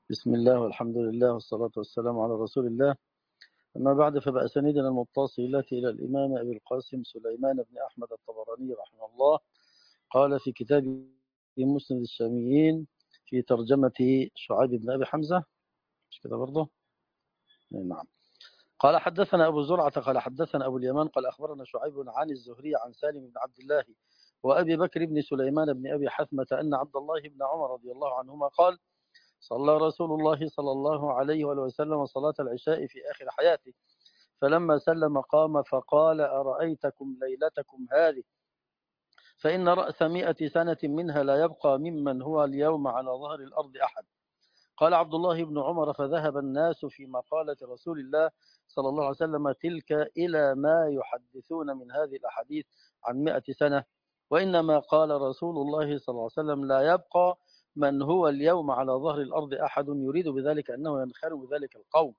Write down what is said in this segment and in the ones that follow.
بسم الله والحمد لله والصلاة والسلام على رسول الله. أما بعد، فبأسانيدنا المتصلة إلى الإمام أبي القاسم سليمان بن أحمد الطبراني رحمه الله قال في كتاب مسند الشاميين في ترجمة شعيب بن أبي حمزة، مش كده برضه؟ نعم. قال حدثنا أبو زرعة قال حدثنا أبو اليمان قال أخبرنا شعيب عن الزهري عن سالم بن عبد الله وأبي بكر بن سليمان بن أبي حثمة أن عبد الله بن عمر رضي الله عنهما قال: صلى رسول الله صلى الله عليه وسلم صلاة العشاء في آخر حياته، فلما سلم قام فقال: أرأيتكم ليلتكم هذه، فإن رأس 100 سنة منها لا يبقى ممن هو اليوم على ظهر الأرض أحد. قال عبد الله بن عمر: فذهب الناس في مقالة رسول الله صلى الله عليه وسلم تلك إلى ما يحدثون من هذه الأحاديث عن 100 سنة، وإنما قال رسول الله صلى الله عليه وسلم: لا يبقى من هو اليوم على ظهر الأرض أحد، يريد بذلك أنه ينخرم ذلك القوم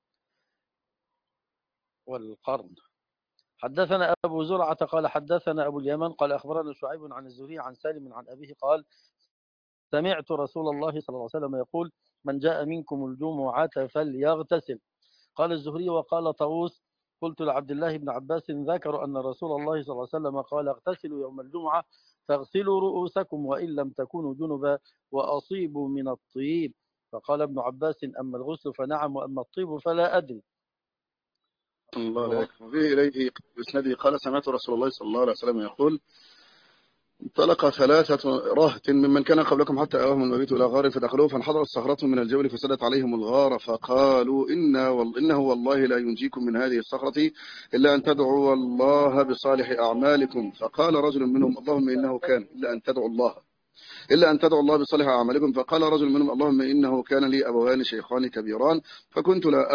والقرن. حدثنا أبو زرعة قال حدثنا أبو اليمن قال أخبرنا شعيب عن الزهري عن سالم عن أبيه قال: سمعت رسول الله صلى الله عليه وسلم يقول: من جاء منكم الجمعة فليغتسل. قال الزهري وقال طاووس: قلت لعبد الله بن عباس: ذكروا أن رسول الله صلى الله عليه وسلم قال: اغتسلوا يوم الجمعة فاغسلوا رؤوسكم وإن لم تكونوا جنبا وأصيبوا من الطيب. فقال ابن عباس: أما الغسل فنعم، وأما الطيب فلا أدري. الله عليك. وفيه إليه بسنده قال: سمعت رسول الله صلى الله عليه وسلم يقول: انطلق 3 رهط ممن كان قبلكم حتى أواهم المبيت إلى غار فدخلوه فانحدرت صخرة من الجبل فسدت عليهم الغار، فقالوا إنه والله لا ينجيكم من هذه الصخرة إلا أن تدعوا الله بصالح أعمالكم. فقال رجل منهم: اللهم إنه كان إلا أن تدعوا الله بصالح أعمالكم. فقال رجل منهم: اللهم إنه كان لي أبوان شيخان كبيران فكنت لا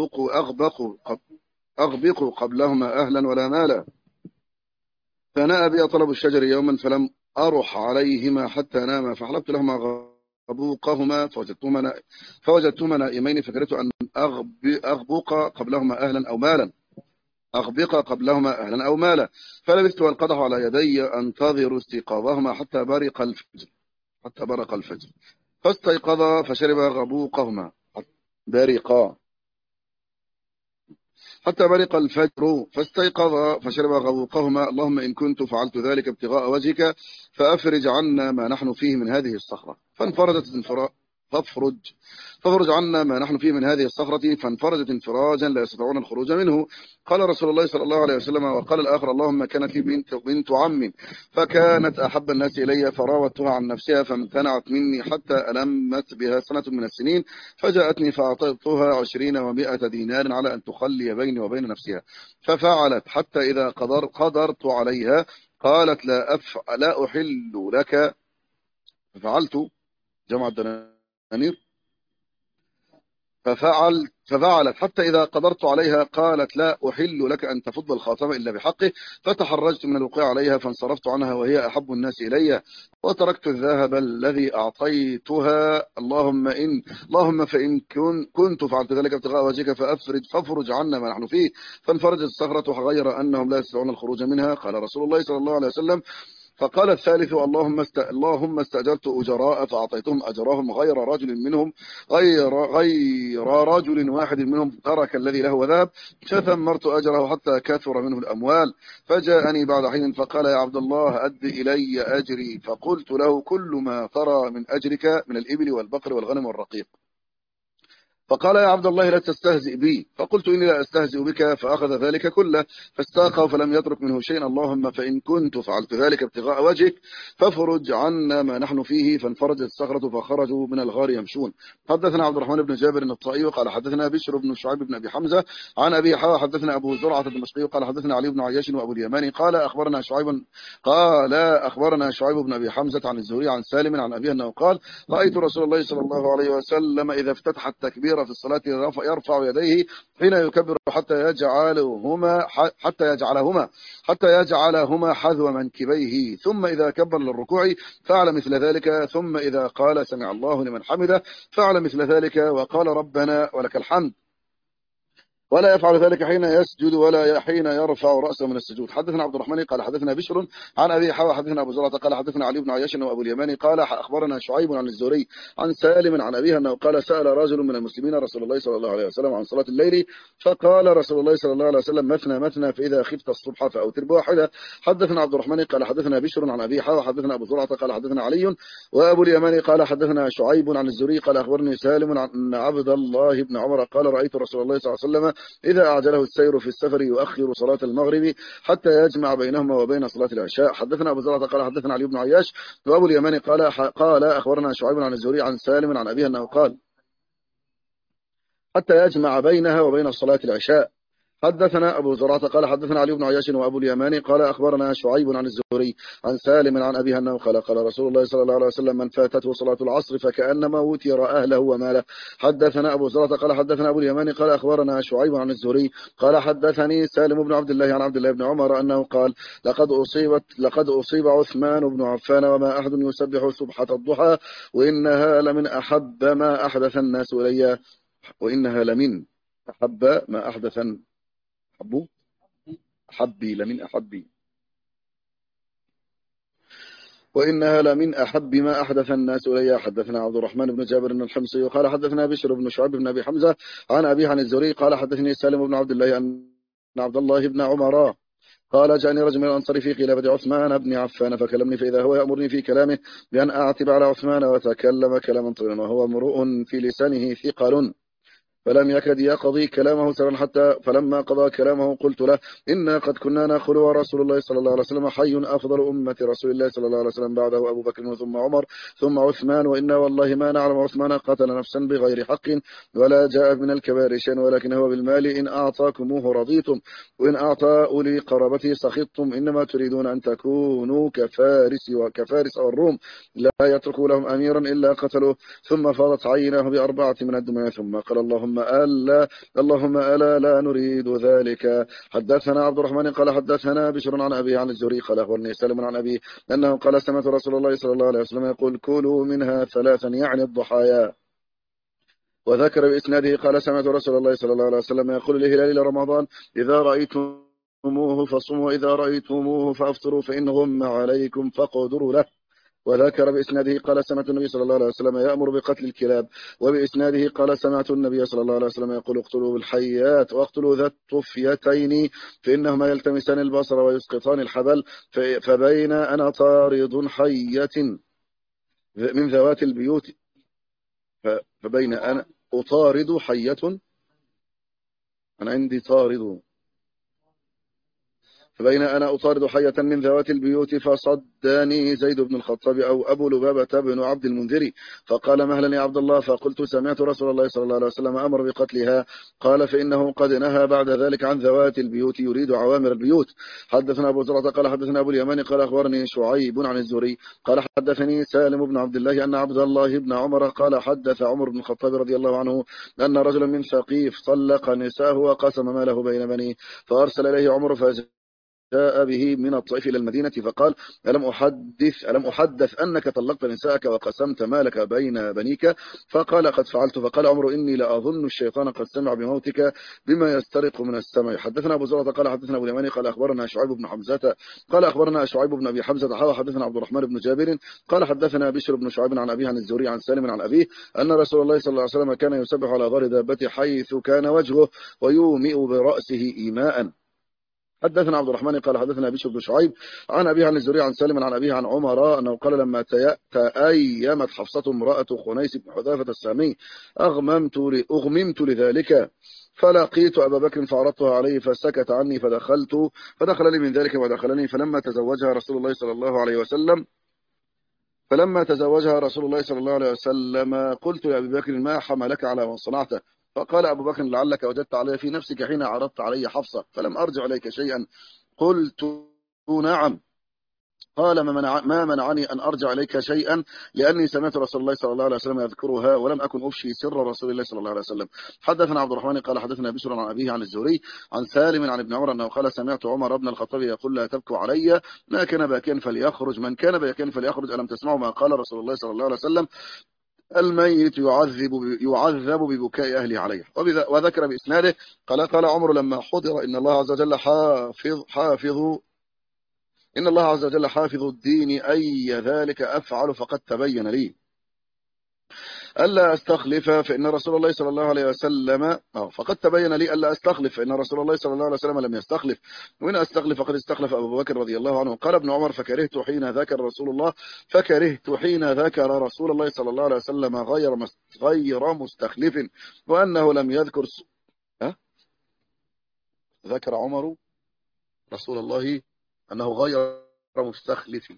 أغبق قبلهما أهلا ولا مالا، فناء بي طلب الشجر يوما فلم أرح عليهما حتى ناما، فحلبت لهما غبوقهما فوجدتهما نائمين، فكرهت أن أغبق قبلهما أهلا أو مالا، فلبثت والقدح على يدي أنتظر استيقاظهما حتى برق الفجر فاستيقظا فشرب غبوقهما برقا حتى برق الفجر فاستيقظا فشرب غبوقهما. اللهم إن كنت فعلت ذلك ابتغاء وجهك فأفرج عنا ما نحن فيه من هذه الصخرة. فافرج عنا ما نحن فيه من هذه الصخرة. فانفرجت انفراجا لا يستطيعون الخروج منه. قال رسول الله صلى الله عليه وسلم: وقال الآخر: اللهم كانت لي بنت عم فكانت أحب الناس إلي فراودتها عن نفسها فامتنعت مني حتى ألمت بها سنة من السنين، فجاءتني فأعطيتها 20 و100 دينار على أن تخلي بيني وبين نفسها، ففعلت حتى إذا قدرت عليها قالت: لا أحل لك. ففعلت جمع الدنانير ففعلت حتى إذا قدرت عليها قالت: لا أحل لك أن تفض الخاتم إلا بحقه، فتحرجت من الوقوع عليها فانصرفت عنها وهي أحب الناس إلي وتركت الذهب الذي أعطيتها. اللهم فإن كنت فعلت ذلك ابتغاء وجهك فافرج عنا ما نحن فيه. فانفرجت الصخرة غير أنهم لا يستطيعون الخروج منها. قال رسول الله صلى الله عليه وسلم: فقال الثالث: اللهم استأجرت أجراء فأعطيتهم أجرهم غير رجل واحد منهم ترك الذي له وذهب، فثمرت أجره حتى كثر منه الأموال. فجاءني بعد حين فقال: يا عبد الله أد إلي أجري. فقلت له: كل ما ترى من أجرك من الإبل والبقر والغنم والرقيق. فقال: يا عبد الله لا تستهزئ بي. فقلت: إني لا أستهزئ بك. فأخذ ذلك كله فاستاقه فلم يترك منه شيئا. اللهم فإن كنت فعلت ذلك ابتغاء وجهك فافرج عنا ما نحن فيه. فانفرجت الصخرة فخرجوا من الغار يمشون. حدثنا عبد الرحمن بن جابر الطائي قال حدثنا بشر بن شعيب بن أبي حمزة عن أبي حدثنا أبو زرعة الدمشقي قال حدثنا علي بن عياش وأبو اليماني قال أخبرنا شعيب بن أبي حمزة عن الزهري عن سالم عن أبيه أنه قال: رأيت رسول الله صلى الله عليه وسلم إذا افتتح التكبير في الصلاة يرفع يديه حين يكبر حتى يجعلهما حذو منكبيه، ثم إذا كبر للركوع فعل مثل ذلك، ثم إذا قال سمع الله لمن حمده فعل مثل ذلك، وقال ربنا ولك الحمد. ولا يفعل ذلك حين يسجد ولا حين يرفع رأسه من السجود. حدثنا عبد الرحمن قال حدثنا بشر عن أبي حوا حدثنا أبو زرعة قال حدثنا علي بن عياش وأبو اليماني قال أخبرنا شعيب عن الزهري عن سالم عن أبيه أنه قال سأل رجل من المسلمين رسول الله صلى الله عليه وسلم عن صلاة الليل فقال رسول الله صلى الله عليه وسلم مثنى مثنى فإذا خفت الصبح فأوتر بواحدة. حدثنا عبد الرحمن قال حدثنا بشر عن أبي حوا حدثنا أبو زرعة قال حدثنا علي وأبو اليماني قال حدثنا شعيب عن الزهري قال أخبرني سالم عن عبد الله بن عمر قال رأيت رسول الله صلى الله عليه وسلم إذا أعجله السير في السفر يؤخر صلاة المغرب حتى يجمع بينهما وبين صلاة العشاء. حدثنا أبو زرعة قال حدثنا علي بن عياش وأبو اليماني قال أخبرنا شعيب عن الزهري عن سالم عن أبيه أنه قال حتى يجمع بينها وبين صلاة العشاء. حدثنا أبو زرعة قال حدثنا علي بن عياش وأبو اليماني قال أخبرنا شعيب عن الزهري عن سالم عن أبيه أنه قال رسول الله صلى الله عليه وسلم من فاتته صلاة العصر فكأنما وتر أهله وماله. حدثنا أبو زرعة قال حدثنا أبو اليماني قال أخبرنا شعيب عن الزهري قال حدثني سالم بن عبد الله عن عبد الله بن عمر أنه قال لقد أصيب عثمان بن عفان وما أحد يسبح سبحة الضحى وإنها لمن أحب ما أحدث الناس إلي وإنها لمن أحب ما أحدث حبوا أحبي لمن أحبي وإنها لمن أحب ما أحدث الناس إلي. حدثنا عبد الرحمن بن جابر الحمصي قال حدثنا بشر بن شعيب بن أبي حمزة عن أبيه عن الزهري قال حدثني سالم بن عبد الله أن عبد الله بن عمر قال جاءني رجل من الأنصار في خلافة عثمان بن عفان فكلمني فإذا هو يأمرني في كلامه بأن أعتب على عثمان وتكلم كلاما طويلا وهو امرؤ في لسانه ثقل فلم يكد يقضي كلامه سرا حتى فلما قضى كلامه قلت له إنا قد كنا نأخذ ورسول الله صلى الله عليه وسلم حي أفضل أمة رسول الله صلى الله عليه وسلم بعده أبو بكر ثم عمر ثم عثمان وإنا والله ما نعلم عثمان قتل نفسا بغير حق ولا جاء من الكبائر شيء ولكن هو بالمال إن أعطاكموه رضيتم وإن أعطى أولي قرابته سخطتم إنما تريدون أن تكونوا كفارس والروم لا يتركوا لهم أميرا إلا قتلوه. ثم فاضت عيناه بأربعة من الدماء ثم قال اللهم ألا لا نريد ذلك. حدثنا عبد الرحمن قال حدثنا بشر عن أبي عن الزهري قال أخبرني سالم عن أبي أنه قال سمعت رسول الله صلى الله عليه وسلم يقول كلوا منها ثلاثا يعني الضحايا. وذكر بإسناده قال سمعت رسول الله صلى الله عليه وسلم يقول لهلال رمضان إذا رأيتموه فصوموا وإذا رأيتموه فأفطروا فإن غم عليكم فاقدروا له. وذكر بإسناده قال سمعت النبي صلى الله عليه وسلم يأمر بقتل الكلاب. وبإسناده قال سمعت النبي صلى الله عليه وسلم يقول اقتلوا بالحيات واقتلوا ذات الطفيتين فإنهما يلتمسان البصر ويسقطان الحبل فبين أنا طارد حية من ذوات البيوت فبين أنا أطارد حية أنا عندي طارد فبين أنا أطارد حية من ذوات البيوت فصدني زيد بن الخطاب أو أبو لبابة بن عبد المنذر فقال مهلا يا عبد الله فقلت سمعت رسول الله صلى الله عليه وسلم أمر بقتلها قال فإنه قد نهى بعد ذلك عن ذوات البيوت يريد عوامر البيوت. حدثنا أبو زرعة قال حدثنا أبو اليماني قال أخبرني شعيب عن الزهري قال حدثني سالم بن عبد الله أن عبد الله بن عمر قال حدث عمر بن الخطاب رضي الله عنه أن رجلا من ثقيف طلق نساه وقسم ماله بين بنيه فأرسل إليه عمر جاء به من الطائف إلى المدينة فقال ألم أحدث أنك طلقت نساءك وقسمت مالك بين بنيك فقال قد فعلت. فقال عمر إني لأظن الشيطان قد سمع بموتك بما يسترق من السمع. حدثنا أبو زرعة قال حدثنا أبو اليماني قال أخبرنا شعيب بن حمزة قال أخبرنا شعيب بن أبي حمزة حدثنا عبد الرحمن بن جابر قال حدثنا بشر بن شعيب عن أبيه عن الزهري عن سالم عن أبيه أن رسول الله صلى الله عليه وسلم كان يسبح على ظهر دابته حيث كان وجهه ويومئ برأسه إيماء. حدثنا عبد الرحمن قال حدثنا بشر بن شعيب عن أبيه عن الزهري عن سالم عن أبيه عن عمر أنه قال لما تأيمت حفصة امرأة خنيس بن حذافة السامي أغممت لذلك فلقيت أبا بكر فعرضتها عليه فسكت عني فدخلني من ذلك ودخلني فلما تزوجها رسول الله صلى الله عليه وسلم قلت لأبي بكر ما حملك على ما صنعته فقال أبو بكر لعلك وجدت علي في نفسك حين عرضت علي حفصة فلم أرجع إليك شيئا قلت نعم قال ما منعني أن أرجع إليك شيئا لأني سمعت رسول الله صلى الله عليه وسلم يذكرها ولم أكن أفشي سر رسول الله صلى الله عليه وسلم. حدثنا عبد الرحمن قال حدثنا بشر عن أبيه عن الزهري عن سالم عن ابن عمر أنه قال سمعت عمر بن الخطاب يقول لا تبكوا علي ما كان باكيا فليخرج من كان باكيا فليخرج ألم تسمعوا ما قال رسول الله صلى الله عليه وسلم الميت يعذب ببكاء أهله عليه. وذكر بإسناده قال عمر لما حضر إن الله عز وجل حافظ الدين أي ذلك أفعل فقد تبين لي ألا أستخلف فإن رسول الله صلى الله عليه وسلم فقد تبين لي ألا أستخلف فإن رسول الله صلى الله عليه وسلم لم يستخلف، وإن أستخلف فقد استخلف أبو بكر رضي الله عنه. قال ابن عمر فكرهت حين ذكر رسول الله صلى الله عليه وسلم غير مستخلف، وأنه لم يذكر ذكر عمر رسول الله أنه غير مستخلف.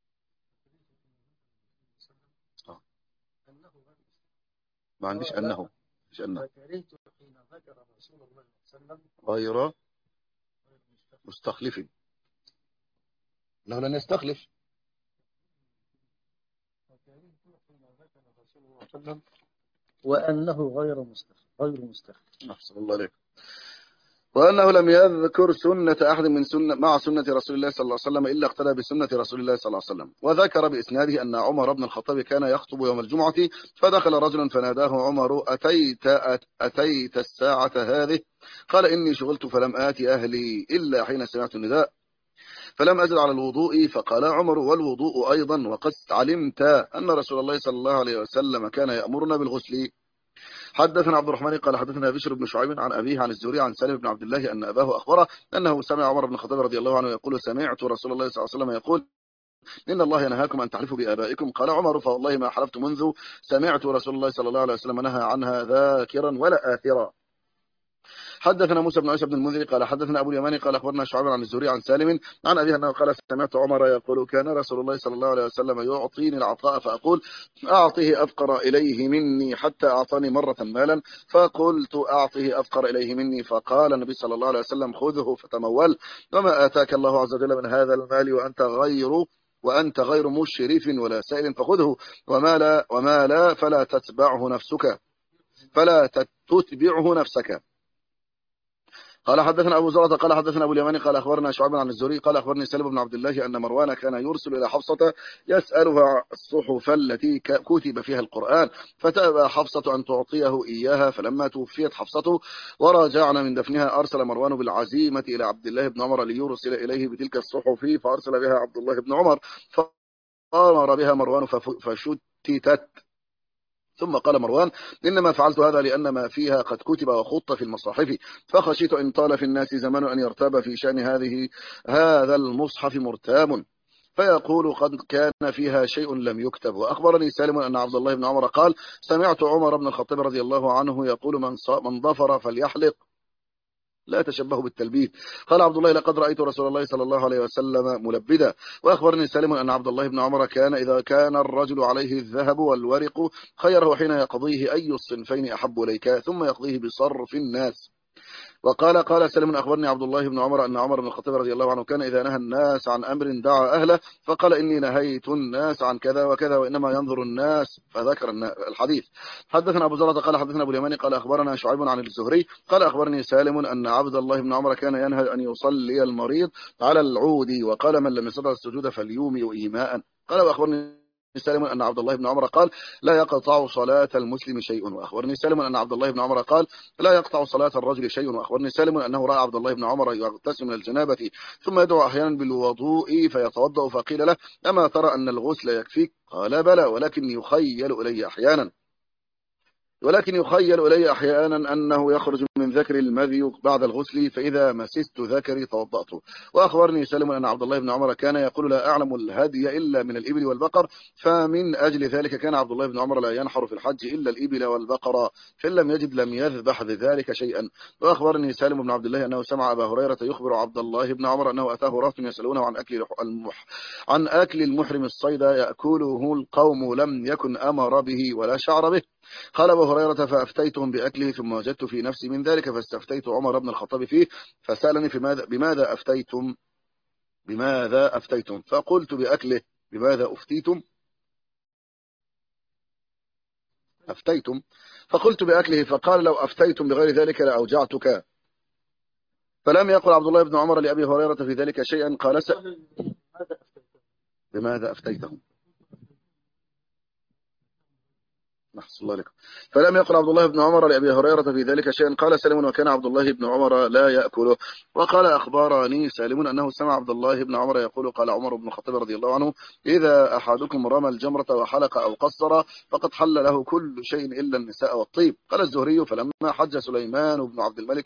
ما عنديش أنه فكرهت حين ذكر رسول الله صلى الله عليه وسلم غير مستخلف، أنه لن يستخلف. فكرهت حين ذكر رسول الله صلى الله عليه وسلم وأنه غير مستخلف. أحسن الله عليك. وأنه لم يذكر سنة أحد مع سنة رسول الله صلى الله عليه وسلم إلا اقتدى بسنة رسول الله صلى الله عليه وسلم. وذكر بإسناده أن عمر بن الخطاب كان يخطب يوم الجمعة فدخل رجل فناداه عمر أتيت الساعة هذه؟ قال إني شغلت فلم آتي أهلي إلا حين سمعت النداء فلم أزل على الوضوء. فقال عمر والوضوء أيضا وقد علمت أن رسول الله صلى الله عليه وسلم كان يأمرنا بالغسل. حدثنا عبد الرحمن قال حدثنا بشر بن شعيب عن أبيه عن الزهري عن سالم بن عبد الله أن أباه أخبره أنه سمع عمر بن الخطاب رضي الله عنه يقول سمعت رسول الله صلى الله عليه وسلم يقول إن الله ينهاكم أن تحلفوا بآبائكم. قال عمر فوالله ما حلفت منذ سمعت رسول الله صلى الله عليه وسلم نهى عنها ذاكرا ولا آثرا. حدثنا موسى بن عيسى بن المنذر قال حدثنا أبو اليماني قال أخبرنا شعيب عن الزهري عن سالم عن أبيه أنه قال سمعت عمر يقول كان رسول الله صلى الله عليه وسلم يعطيني العطاء فأقول أعطه أفقر إليه مني حتى أعطاني مرة مالا فقلت أعطه أفقر إليه مني فقال النبي صلى الله عليه وسلم خذه فتمول وما آتاك الله عز وجل من هذا المال وأنت غير مشرف ولا سائل فخذه وما لا فلا تتبعه نفسك. قال حدثنا أبو زرعة قال حدثنا أبو اليماني قال أخبرنا شعيب عن الزهري قال أخبرني سالم بن عبد الله أن مروان كان يرسل إلى حفصة يسألها الصحف التي كتب فيها القرآن فتأبى حفصة أن تعطيه إياها فلما توفيت حفصة وراجعنا من دفنها أرسل مروان بالعزيمة إلى عبد الله بن عمر ليرسل إليه بتلك الصحف فأرسل بها عبد الله بن عمر فأمر بها مروان فشتتت. ثم قال مروان إنما فعلت هذا لأن ما فيها قد كتب وخط في المصاحف فخشيت إن طال في الناس زمان أن يرتاب في شأن هذا المصحف مرتاب فيقول قد كان فيها شيء لم يكتب. وأخبرني سالم أن عبد الله بن عمر قال سمعت عمر بن الخطاب رضي الله عنه يقول من ظفر فليحلق لا تشبهوا بالتلبيد. قال عبد الله لقد رأيت رسول الله صلى الله عليه وسلم ملبدا. وأخبرني سالم أن عبد الله بن عمر كان إذا كان الرجل عليه الذهب والورق خيره حين يقضيه أي الصنفين أحب إليك ثم يقضيه بصرف الناس. قال سالم أخبرني عبد الله بن عمر أن عمر بن الخطاب رضي الله عنه كان إذا نهى الناس عن أمر دعا أهله فقال إني نهيت الناس عن كذا وكذا وإنما ينظر الناس فذكر الحديث. حدثنا أبو زرعة قال حدثنا أبو اليماني قال أخبرنا شعيب عن الزهري قال أخبرني سالم أن عبد الله بن عمر كان ينهى أن يصلي المريض على العود وقال من لم يستطع السجود فليومي إيماء. قال وأخبرني سالم أن عبد الله بن عمر قال لا يقطع صلاة المسلم شيء. وأخبرني سالم أن عبد الله بن عمر قال لا يقطع صلاة الرجل شيء. وأخبرني سالم أنه رأى عبد الله بن عمر يغتسل من الجنابة ثم يدعو أحيانا بالوضوء فيتوضأ فقيل له أما ترى أن الغسل يكفيك؟ قال بلى ولكن يخيل إلي أحيانا أنه يخرج من ذكر المذي بعد الغسل فإذا مسست ذكري توضأت. وأخبرني سالم أن عبد الله بن عمر كان يقول لا أعلم الهدي إلا من الإبل والبقر فمن أجل ذلك كان عبد الله بن عمر لا ينحر في الحج إلا الإبل والبقر فإن لم يجد لم يذبح بذلك شيئا. وأخبرني سالم بن عبد الله أنه سمع أبا هريرة يخبر عبد الله بن عمر أنه أتاه رهط يسألونه عن أكل المحرم الصيد يأكله القوم لم يكن أمر به ولا شعر به. قال أبو هريرة فأفتيتهم بأكله ثم وجدت في نفسي من ذلك فاستفتيت عمر بن الخطاب فيه فسألني بماذا أفتيتم فقلت بأكله. بماذا أفتيتم فقلت بأكله فقال لو أفتيتم بغير ذلك لأوجعتك. فلم يقل عبد الله بن عمر لأبي هريرة في ذلك شيئا. قال بماذا أفتيتهم نحصل الله لكم. فلم يقل عبد الله بن عمر لأبي هريرة في ذلك شيئا. قال سالم وكان عبد الله بن عمر لا يأكله. وقال أخبرني سالم أنه سمع عبد الله بن عمر يقول قال عمر بن الخطاب رضي الله عنه إذا أحدكم رمى الجمرة وحلق أو قصر فقد حل له كل شيء إلا النساء والطيب. قال الزهري فلما حج سليمان بن عبد الملك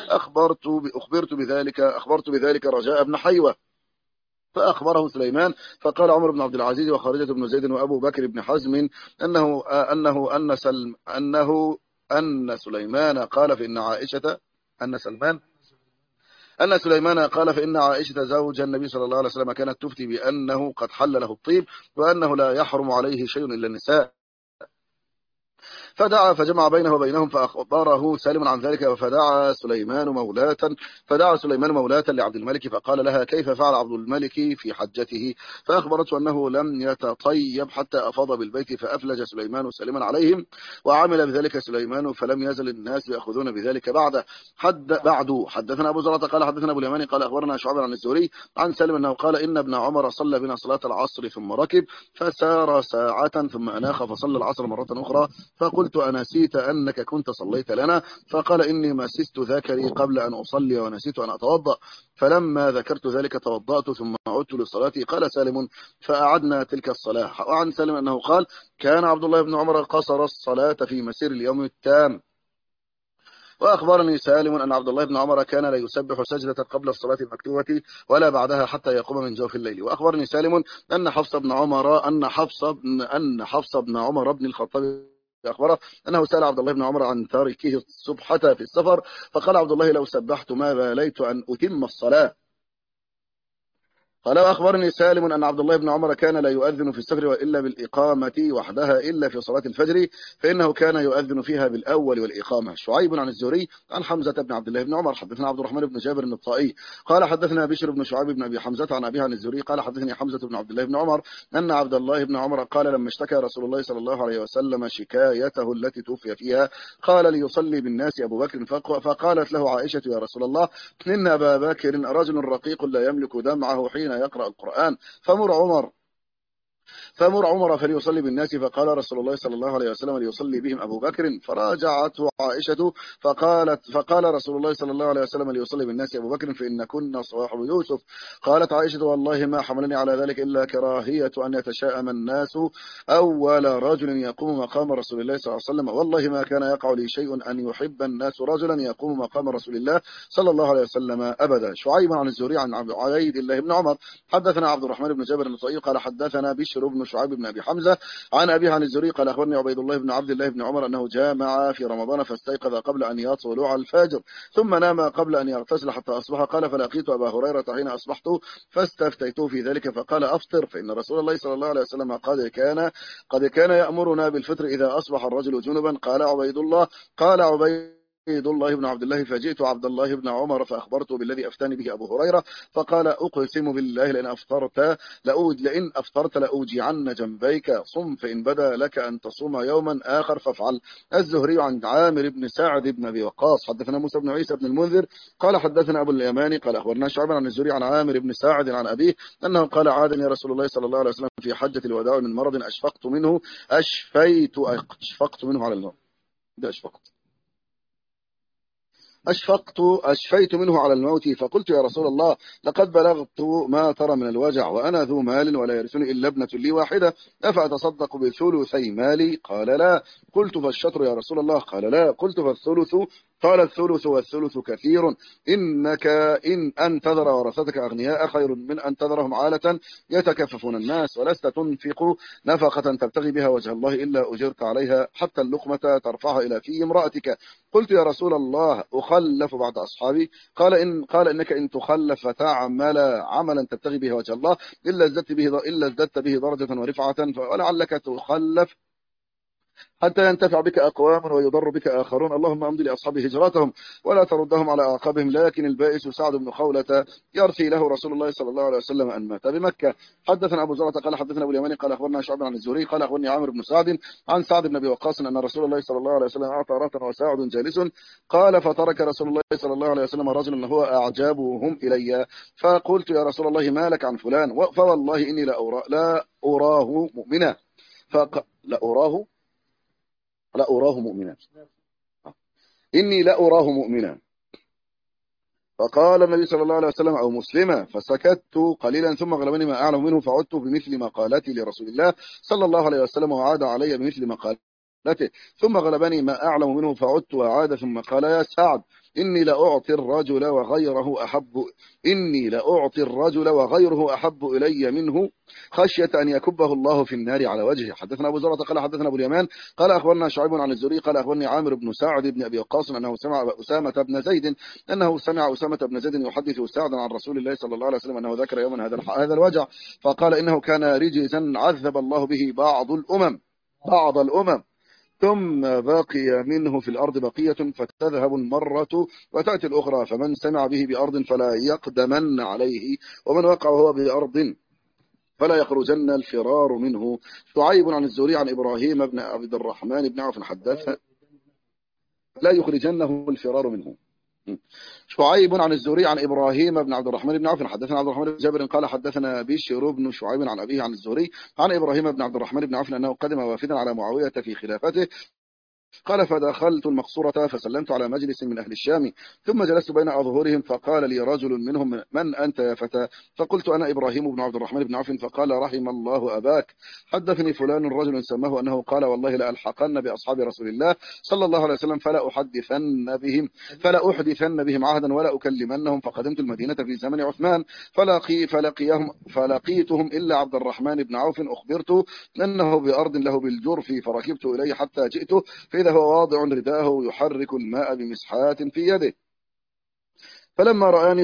أخبرت بذلك رجاء بن حيوة فأخبره سليمان فقال عمر بن عبد العزيز وخارجة بن زيد وأبو بكر بن حزم أن سليمان قال فإن عائشة أن سليمان قال فإن عائشة زوج النبي صلى الله عليه وسلم كانت تفتي بأنه قد حل له الطيب وأنه لا يحرم عليه شيء إلا النساء. فدعا فجمع بينه وبينهم فأخبره سالم عن ذلك فدعا سليمان مولاة لعبد الملك فقال لها كيف فعل عبد الملك في حجته فأخبرته أنه لم يتطيب حتى أفاض بالبيت فأفلج سليمان سالما عليهم وعمل بذلك سليمان فلم يزل الناس يأخذون بذلك بعده. حدثنا أبو زرعة قال حدثنا أبو اليماني قال أخبرنا شعبة عن الزهري عن سالم أنه قال إن ابن عمر صلى بنا صلاة العصر ثم ركب فسار ساعة ثم أناخ فصلى العصر مرة أخرى فقلت أنسيت أنك كنت صليت لنا فقال إني مسست ذكري قبل أن أصلي ونسيت أن أتوضأ فلما ذكرت ذلك توضأت ثم عدت لصلاتي. قال سالم فأعدنا تلك الصلاة. وعن سالم أنه قال كان عبد الله بن عمر قصر الصلاة في مسير اليوم التام. وأخبرني سالم أن عبد الله بن عمر كان لا يسبح سجدة قبل الصلاة المكتوبة ولا بعدها حتى يقوم من جوف الليل. وأخبرني سالم أن حفص بن عمر بن الخطاب أخبره أنه سأل عبد الله بن عمر عن تاركه السبحة في السفر فقال عبد الله لو سبحت ما باليت أن أتم الصلاة. قال وأخبرني سالم أن عبد الله بن عمر كان لا يؤذن في السفر وإلا بالإقامة وحدها إلا في صلاة الفجر فإنه كان يؤذن فيها بالأول والإقامة. شعيب عن الزهري عن حمزة بن عبد الله بن عمر حدثنا عبد الرحمن بن جابر الطائي قال حدثنا بشر بن شعيب بن أبي حمزة عن أبيه عن الزهري قال حدثني حمزة بن عبد الله بن عمر أن عبد الله بن عمر قال لما اشتكى رسول الله صلى الله عليه وسلم شكايته التي توفي فيها قال ليصلي بالناس أبو بكر فقالت له عائشة يا رسول الله إن أبا بكر رجل رقيق لا يملك دمعه حين يقرأ القرآن فمر عمر فليصلي بالناس فقال رسول الله صلى الله عليه وسلم ليصلي بهم أبو بكر فراجعته عائشة فقال رسول الله صلى الله عليه وسلم ليصلي بالناس أبو بكر فإن كنا صواحب يوسف. قالت عائشة والله ما حملني على ذلك إلا كراهية أن يتشاءم الناس أول رجل يقوم مقام رسول الله صلى الله عليه وسلم والله ما كان يقع لي شيء أن يحب الناس رجلا يقوم مقام رسول الله صلى الله عليه وسلم أبدا. شعيب عن الزهري عن عبيد الله بن عمر حدثنا عبد الرحمن بن جابر الطائي قال حدثنا بشر بن شعيب بن أبي حمزة عن أبيه عن الزهري قال أخبرني عبيد الله بن عبد الله بن عمر أنه جامع في رمضان فاستيقظ قبل أن يطلع الفجر ثم نام قبل أن يغتسل حتى أصبح. قال فلقيت أبا هريرة حين أصبحت فاستفتيته في ذلك فقال أفطر فإن رسول الله صلى الله عليه وسلم قد كان يأمرنا بالفطر إذا أصبح الرجل جنبا. قال عبيد الله بن عبد الله فجئت عبد الله بن عمر فأخبرته بالذي أفتاني به أبو هريرة فقال أقسم بالله لئن أفطرت لأوجعن جنبيك صم فإن بدا لك أن تصوم يوما آخر فافعل. الزهري عن عامر بن سعد بن أبي وقاص حدثنا موسى بن عيسى بن المنذر قال حدثنا أبو اليماني قال أخبرنا شعبا عن الزهري عن عامر بن سعد عن أبيه أنه قال عادني رسول الله صلى الله عليه وسلم في حجة الوداع من مرض أشفقت منه على الموت. أشفيت منه على الموت فقلت يا رسول الله لقد بلغت ما ترى من الوجع وأنا ذو مال ولا يرثني إلا ابنة لي واحدة أفأتصدق بثلثي مالي؟ قال لا. قلت فالشطر يا رسول الله؟ قال لا. قلت فالثلث؟ قال الثلث والثلث كثير إنك إن أنتظر ورثتك أغنياء خير من أن تذرهم عالة يتكففون الناس ولست تنفق نفقة تبتغي بها وجه الله إلا أجرت عليها حتى اللقمة ترفعها إلى في امرأتك. قلت يا رسول الله أخلف بعد أصحابي؟ قال إنك إن تخلف فتعمل عملا تبتغي به وجه الله إلا ازددت به درجة ورفعة ولعلك تخلف حتى ينتفع بك أقوام ويضر بك آخرون. اللهم أمضي لأصحاب هجراتهم ولا تردهم على أعقابهم. لكن البائس سعد بن خولة يرثي له رسول الله صلى الله عليه وسلم أن مات بمكة. حدثنا أبو زرعة قال حدثنا أبو اليماني قال أخبرنا شعب عن الزهري قال أخبرني عامر بن سعد عن سعد بن أبي وقاص أن رسول الله صلى الله عليه وسلم أعطى راتا وساعد جالس. قال فترك رسول الله صلى الله عليه وسلم رجلا هو أعجبهم إلي فقلت يا رسول الله ما لك عن فلان؟ فوالله إني لا أراه مؤمنا. لا أراه لا أراه مؤمنا. إني لا أراه مؤمنا. فقال النبي صلى الله عليه وسلم أو مسلما، فسكت قليلا ثم غلبني ما أعلم منه فعدت بمثل مقالتي لرسول الله صلى الله عليه وسلم وعاد علي بمثل مقالته، ثم غلبني ما أعلم منه فعدت وعاد ثم قال يا سعد إني لأعطي الرجل وغيره أحب إلي منه خشية أن يكبه الله في النار على وجهه. حدثنا أبو زرعة قال حدثنا أبو اليمان قال أخبرنا شعيب عن الزهري قال أخبرني عامر بن سعد بن أبي وقاص أنه سمع أسامة بن زيد يحدث سعدا عن رسول الله صلى الله عليه وسلم أنه ذكر يوما هذا الوجع فقال إنه كان رجزا عذب الله به بعض الأمم ثم بقي منه في الأرض بقية فتذهب المرة وتأتي الأخرى، فمن سمع به بأرض فلا يقدمن عليه، ومن وقع هو بأرض فلا يخرجن الفرار منه. شعيب عن الزهري عن إبراهيم بن عبد الرحمن بن عوف حدث لا يخرجنه الفرار منه. شعيب عن الزهري عن إبراهيم بن عبد الرحمن بن عوف حدثنا عبد الرحمن بن جابر قال حدثنا بشر بن شعيب عن أبيه عن الزهري عن إبراهيم بن عبد الرحمن بن عوف أنه قدم وافدا على معاوية في خلافته، قال فدخلت المقصورة فسلمت على مجلس من أهل الشام ثم جلست بين أظهرهم فقال لي رجل منهم من أنت يا فتى؟ فقلت أنا إبراهيم بن عبد الرحمن بن عوف. فقال رحم الله أباك، حدثني فلان رجل سماه أنه قال والله لألحقن بأصحاب رسول الله صلى الله عليه وسلم فلا أحدثن بهم عهدا ولا أكلمنهم. فقدمت المدينة في زمن عثمان فلقيتهم إلا عبد الرحمن بن عوف أخبرت أنه بأرض له بالجرف فركبت إليه حتى جئته فإذا هو واضع رداءه يحرك الماء بمسحات في يده، فلما رآني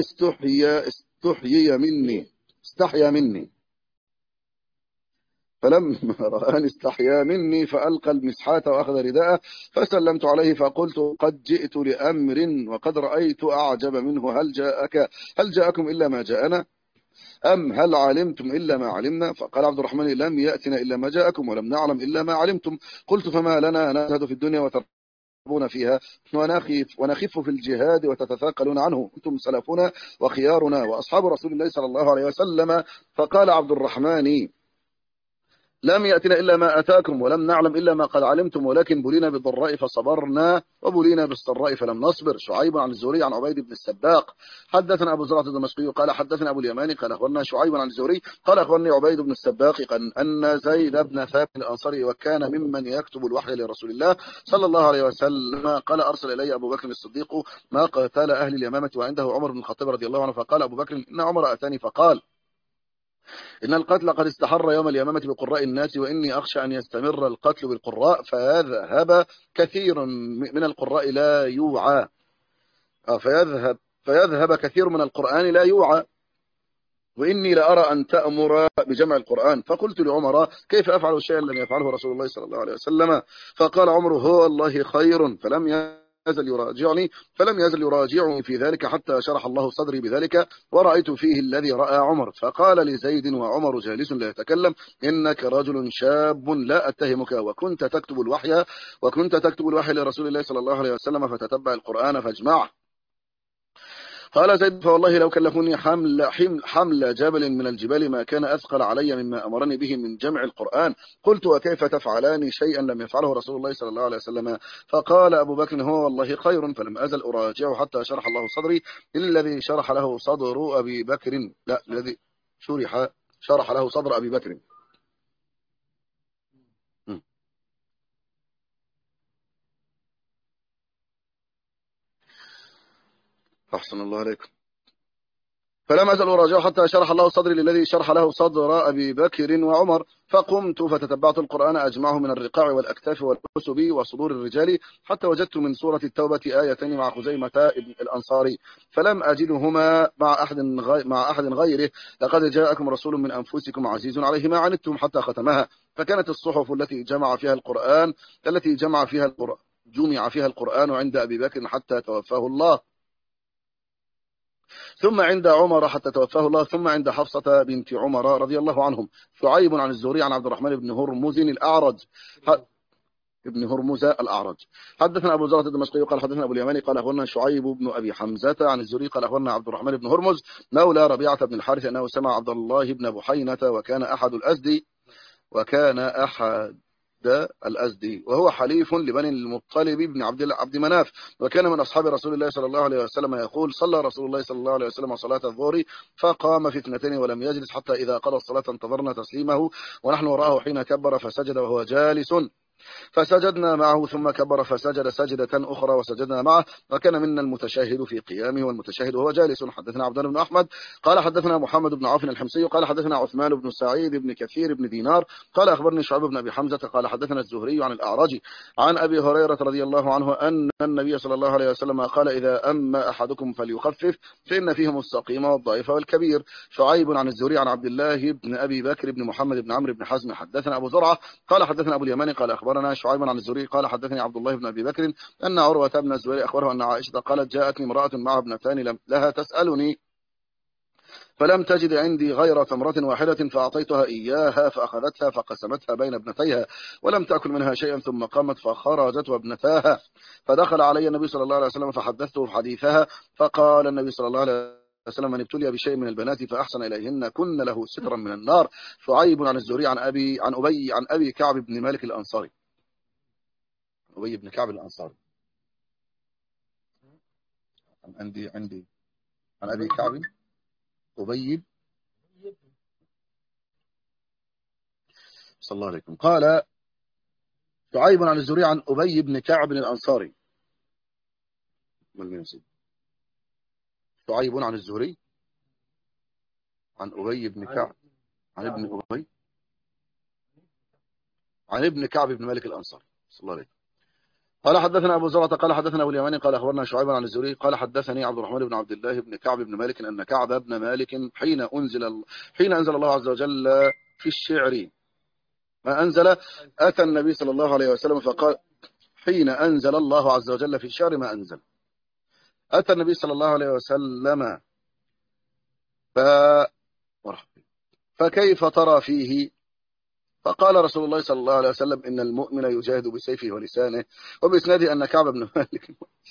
استحيا مني فألقى المسحات وأخذ رداءه فسلمت عليه فقلت قد جئت لأمر وقد رأيت أعجب منه، هل جاءكم إلا ما جاءنا أم هل علمتم إلا ما علمنا؟ فقال عبد الرحمن لم يأتنا إلا ما جاءكم ولم نعلم إلا ما علمتم. قلت فما لنا نزهد في الدنيا وترغبون فيها ونخف في الجهاد وتتثاقلون عنه، أنتم سلفنا وخيارنا وأصحاب رسول الله صلى الله عليه وسلم. فقال عبد الرحمن لم يأتنا إلا ما أتاكم ولم نعلم إلا ما قد علمتم، ولكن بلينا بالضراء فصبرنا وبلينا بالسراء فلم نصبر. شعيب عن الزهري عن عبيد بن السباق حدثنا أبو زرعة الدمشقي قال حدثنا أبو اليماني قال أخبرنا شعيب عن الزهري قال أخبرني عبيد بن السباق أن زيد بن ثابت الأنصاري وكان ممن يكتب الوحي لرسول الله صلى الله عليه وسلم قال أرسل إلي أبو بكر الصديق ما قتال أهل اليمامة وعنده عمر بن الخطاب رضي الله عنه. فقال أبو بكر إن عمر أتاني فقال إن القتل قد استحر يوم اليمامة بقراء الناس وإني أخشى أن يستمر القتل بالقراء فيذهب كثير من القراء لا يوعى فيذهب كثير من القرآن لا يوعى، وإني لأرى أن تأمر بجمع القرآن. فقلت لعمر كيف أفعل شيئا لم يفعله رسول الله صلى الله عليه وسلم؟ فقال عمر هو الله خير، فلم يزل يراجعني في ذلك حتى شرح الله صدري بذلك ورأيت فيه الذي رأى عمر. فقال لزيد وعمر جالس لا يتكلم إنك رجل شاب لا أتهمك وكنت تكتب الوحي لرسول الله صلى الله عليه وسلم فتتبع القرآن فاجمعه. قال زيد فوالله لو كلفوني حمل جبل من الجبال ما كان أثقل علي مما أمرني به من جمع القرآن. قلت وكيف تفعلان شيئا لم يفعله رسول الله صلى الله عليه وسلم؟ فقال أبو بكر هو والله خير، فلم أزل أراجعه حتى شرح الله صدري الذي شرح له صدر أبي بكر الذي شرح له صدر أبي بكر. أحسن الله عليكم. فلم أزل أراجعه حتى شرح الله صدري للذي شرح له صدر أبي بكر وعمر. فقمت فتتبعت القرآن أجمعه من الرقاع والأكتاف والحسب وصدور الرجال حتى وجدت من سورة التوبة آيتين مع خزيمة ابن الأنصاري فلم أجدهما مع أحد غيره لقد جاءكم رسول من أنفسكم عزيز عليه ما عنتم حتى ختمها. فكانت الصحف التي جمع فيها القرآن عند أبي بكر حتى توفاه الله، ثم عند عمر حتى توفاه الله، ثم عند حفصة بنت عمر رضي الله عنهم. شعيب عن الزهري عن عبد الرحمن بن هرمز الأعرج حدثنا أبو زرعة الدمشقي قال حدثنا أبو اليماني قال أخبرنا شعيب بن أبي حمزة عن الزهري قال أخبرنا عبد الرحمن بن هرمز مولى ربيعة بن الحارث أنه سمع عبد الله بن بحينة وكان أحد الأزدي، وهو حليف لبني المطلب بن عبد مناف، وكان من أصحاب رسول الله صلى الله عليه وسلم يقول: صلى رسول الله صلى الله عليه وسلم صلاة الظهر فقام في 2 ولم يجلس حتى إذا قضى الصلاة انتظرنا تسليمه ونحن وراءه حين كبر فسجد وهو جالس، فسجدنا معه ثم كبر فسجد سجدة أخرى وسجدنا معه، وكان منا المتشهد في قيامه والمتشهد وهو جالس. حدثنا عبد الله بن أحمد قال حدثنا محمد بن عوف الحمصي قال حدثنا عثمان بن سعيد بن كثير بن دينار قال أخبرني شعيب بن أبي حمزة قال حدثنا الزهري عن الأعرج عن أبي هريرة رضي الله عنه أن النبي صلى الله عليه وسلم قال: إذا أما أحدكم فليخفف فإن فيهم السقيم والضعيف والكبير. شعيب عن الزهري عن عبد الله بن أبي بكر بن محمد بن عمرو بن حزم حدثنا أبو زرعة قال حدثنا أبو اليماني قال أخبرنا شعيب عن الزهري قال حدثني عبد الله بن أبي بكر أن عروة بن الزبير أخبره أن عائشة قالت: جاءتني امرأة مع ابنتان لها تسألني فلم تجد عندي غير تمرة واحدة فأعطيتها إياها فأخذتها فقسمتها بين ابنتيها ولم تأكل منها شيئا، ثم قامت فخرجت وابنتاها، فدخل علي النبي صلى الله عليه وسلم فحدثته حديثها، فقال النبي صلى الله عليه وسلم: من ابتلي بشيء من البنات فأحسن إليهن كن له سترا من النار. شعيب عن الزهري عن أبي كعب بن مالك الأنصاري. أبي بن كعب الأنصاري عندي عن أبي كعب أبي صلى الله عليكم قال شعيب عن الزهري عن أبي بن كعب الأنصاري. شعيب عن الزهري عن أبي بن كعب عن ابن كعب بن مالك الأنصاري صلى الله عليه وسلم قال حدثنا أبو زرعة قال حدثنا أبو اليماني قال أخبرنا شعيب عن الزهري قال حدثني عبد الرحمن بن عبد الله بن كعب بن مالك أن كعب بن مالك حين أنزل الله عز وجل في الشعر ما أنزل أتى النبي صلى الله عليه وسلم فقال: حين أنزل الله عز وجل في الشعر ما أنزل أتى النبي صلى الله عليه وسلم فكيف ترى فيه؟ فقال رسول الله صلى الله عليه وسلم: إن المؤمن يجاهد بسيفه ولسانه. وبإسناده أن كعب بن مالك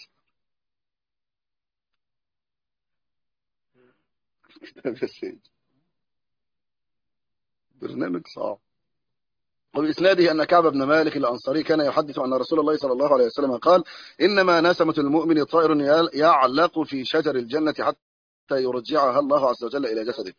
برنامج صعب. وبإسناده أن كعب بن مالك الأنصاري كان يحدث أن رسول الله صلى الله عليه وسلم قال: إنما نسمة المؤمن طائر يعلق في شجر الجنة حتى يرجعها الله عز وجل إلى جسده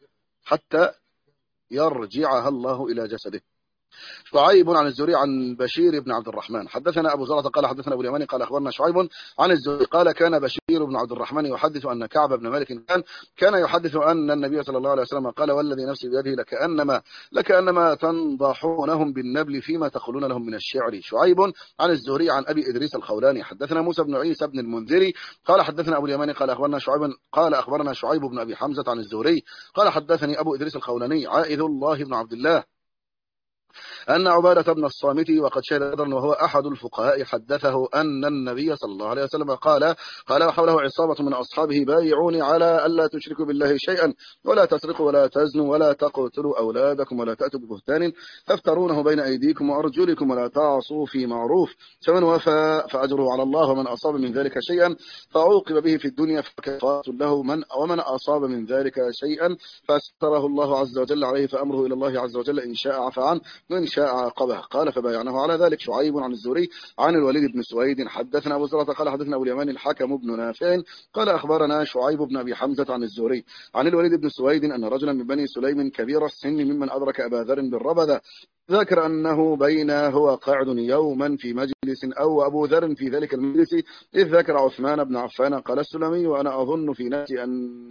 شعيب عن الزهري عن بشير بن عبد الرحمن حدثنا أبو زرعة قال حدثنا أبو اليماني قال أخبرنا شعيب عن الزهري قال: كان بشير بن عبد الرحمن يحدث أن كعب بن مالك كان يحدث أن النبي صلى الله عليه وسلم قال: والذي نفسي بيده لكأنما تنضحونهم بالنبل فيما تقولون لهم من الشعر. شعيب عن الزهري عن أبي إدريس الخولاني حدثنا موسى بن عيسى بن المنذري قال حدثنا أبو اليماني قال أخبرنا شعيب بن أبي حمزة عن الزهري قال حدثني أبو إدريس الخولاني عائذ الله بن عبد الله أن عبادة بن الصامت وقد شهد بدرا وهو أحد الفقهاء حدثه أن النبي صلى الله عليه وسلم قال وحوله عصابة من أصحابه: بايعوني على ألا تشركوا بالله شيئا ولا تسرقوا ولا تزنوا ولا تقتلوا أولادكم ولا تأتوا ببهتان تفترونه بين أيديكم وأرجلكم ولا تعصوا في معروف، فمن وفى فأجره على الله، ومن أصاب من ذلك شيئا فعوقب به في الدنيا فكفارة له، ومن أصاب من ذلك شيئا فاستره الله عز وجل عليه فأمره إلى الله عز وجل إن شاء عفى عنه وإن شاء عاقبه. قال: فبايعناه على ذلك. شعيب عن الزهري عن الوليد بن سويد حدثنا أبو زرعة قال حدثنا أبو اليمان الحكم بن نافع قال أخبرنا شعيب بن أبي حمزة عن الزهري عن الوليد بن سويد أن رجلا من بني سليم كبير السن ممن أدرك أبا ذر بالربذة ذكر أنه بين هو قاعد يوما في مجلس أو أبو ذر في ذلك المجلس إذ ذكر عثمان بن عفان. قال السلمي: وأنا أظن في نفسي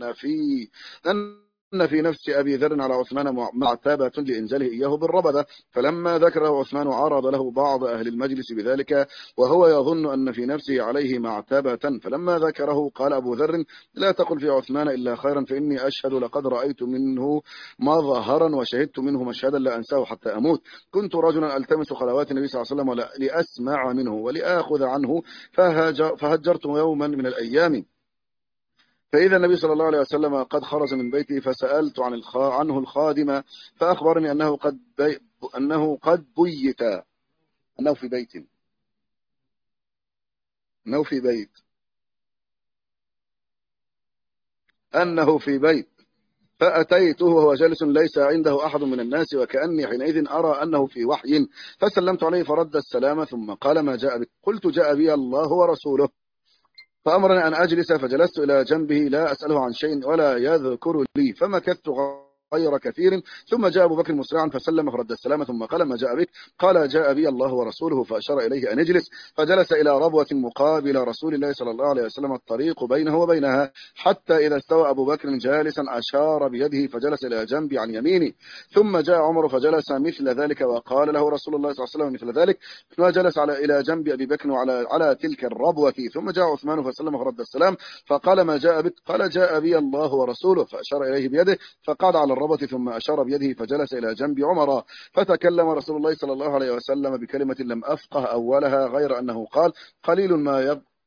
أن في نفس أبي ذر على عثمان معتابة لإنزاله إياه بالربذة، فلما ذكره عثمان عرض له بعض أهل المجلس بذلك وهو يظن أن في نفسه عليه معتابة، فلما ذكره قال أبو ذر: لا تقل في عثمان إلا خيرا، فإني أشهد لقد رأيت منه مظهرا وشهدت منه مشهدا لا أنساه حتى أموت. كنت رجلا ألتمس خلوات النبي صلى الله عليه وسلم لأسمع منه ولآخذ عنه، فهجرت يوما من الأيام فإذا النبي صلى الله عليه وسلم قد خرج من بيته، فسألت عنه الخادم فأخبرني أنه بيت أنه في بيت أنه في بيت فأتيته وهو جالس ليس عنده أحد من الناس، وكأني حينئذ أرى أنه في وحي، فسلمت عليه فرد السلام ثم قال: ما جاء بك؟ قلت: جاء بي الله ورسوله. فأمرني أن أجلس، فجلست إلى جنبه لا أسأله عن شيء ولا يذكر لي، فمكثت غير كثير، ثم جاء أبو بكر مسرعا فسلم فرد السلام ثم قال: ما جاء بك؟ قال: جاء بي الله ورسوله. فأشار إليه أن اجلس، فجلس إلى ربوة مقابل رسول الله صلى الله عليه وسلم، الطريق بينه وبينها، حتى إذا استوى أبو بكر جالسا أشار بيده فجلس إلى جنبي عن يميني. ثم جاء عمر فجلس مثل ذلك، وقال له رسول الله صلى الله عليه وسلم مثل ذلك، فجلس إلى جنب أبي بكر على تلك الربوة. ثم جاء عثمان فسلم فرد السلام، فقال: ما جاء بك؟ قال: جاء بي الله ورسوله. فأشار إليه بيده، فقعد على الربوة، ثم أشار بيده فجلس إلى جنب عمر. فتكلم رسول الله صلى الله عليه وسلم بكلمة لم أفقه أولها، غير أنه قال: قليل ما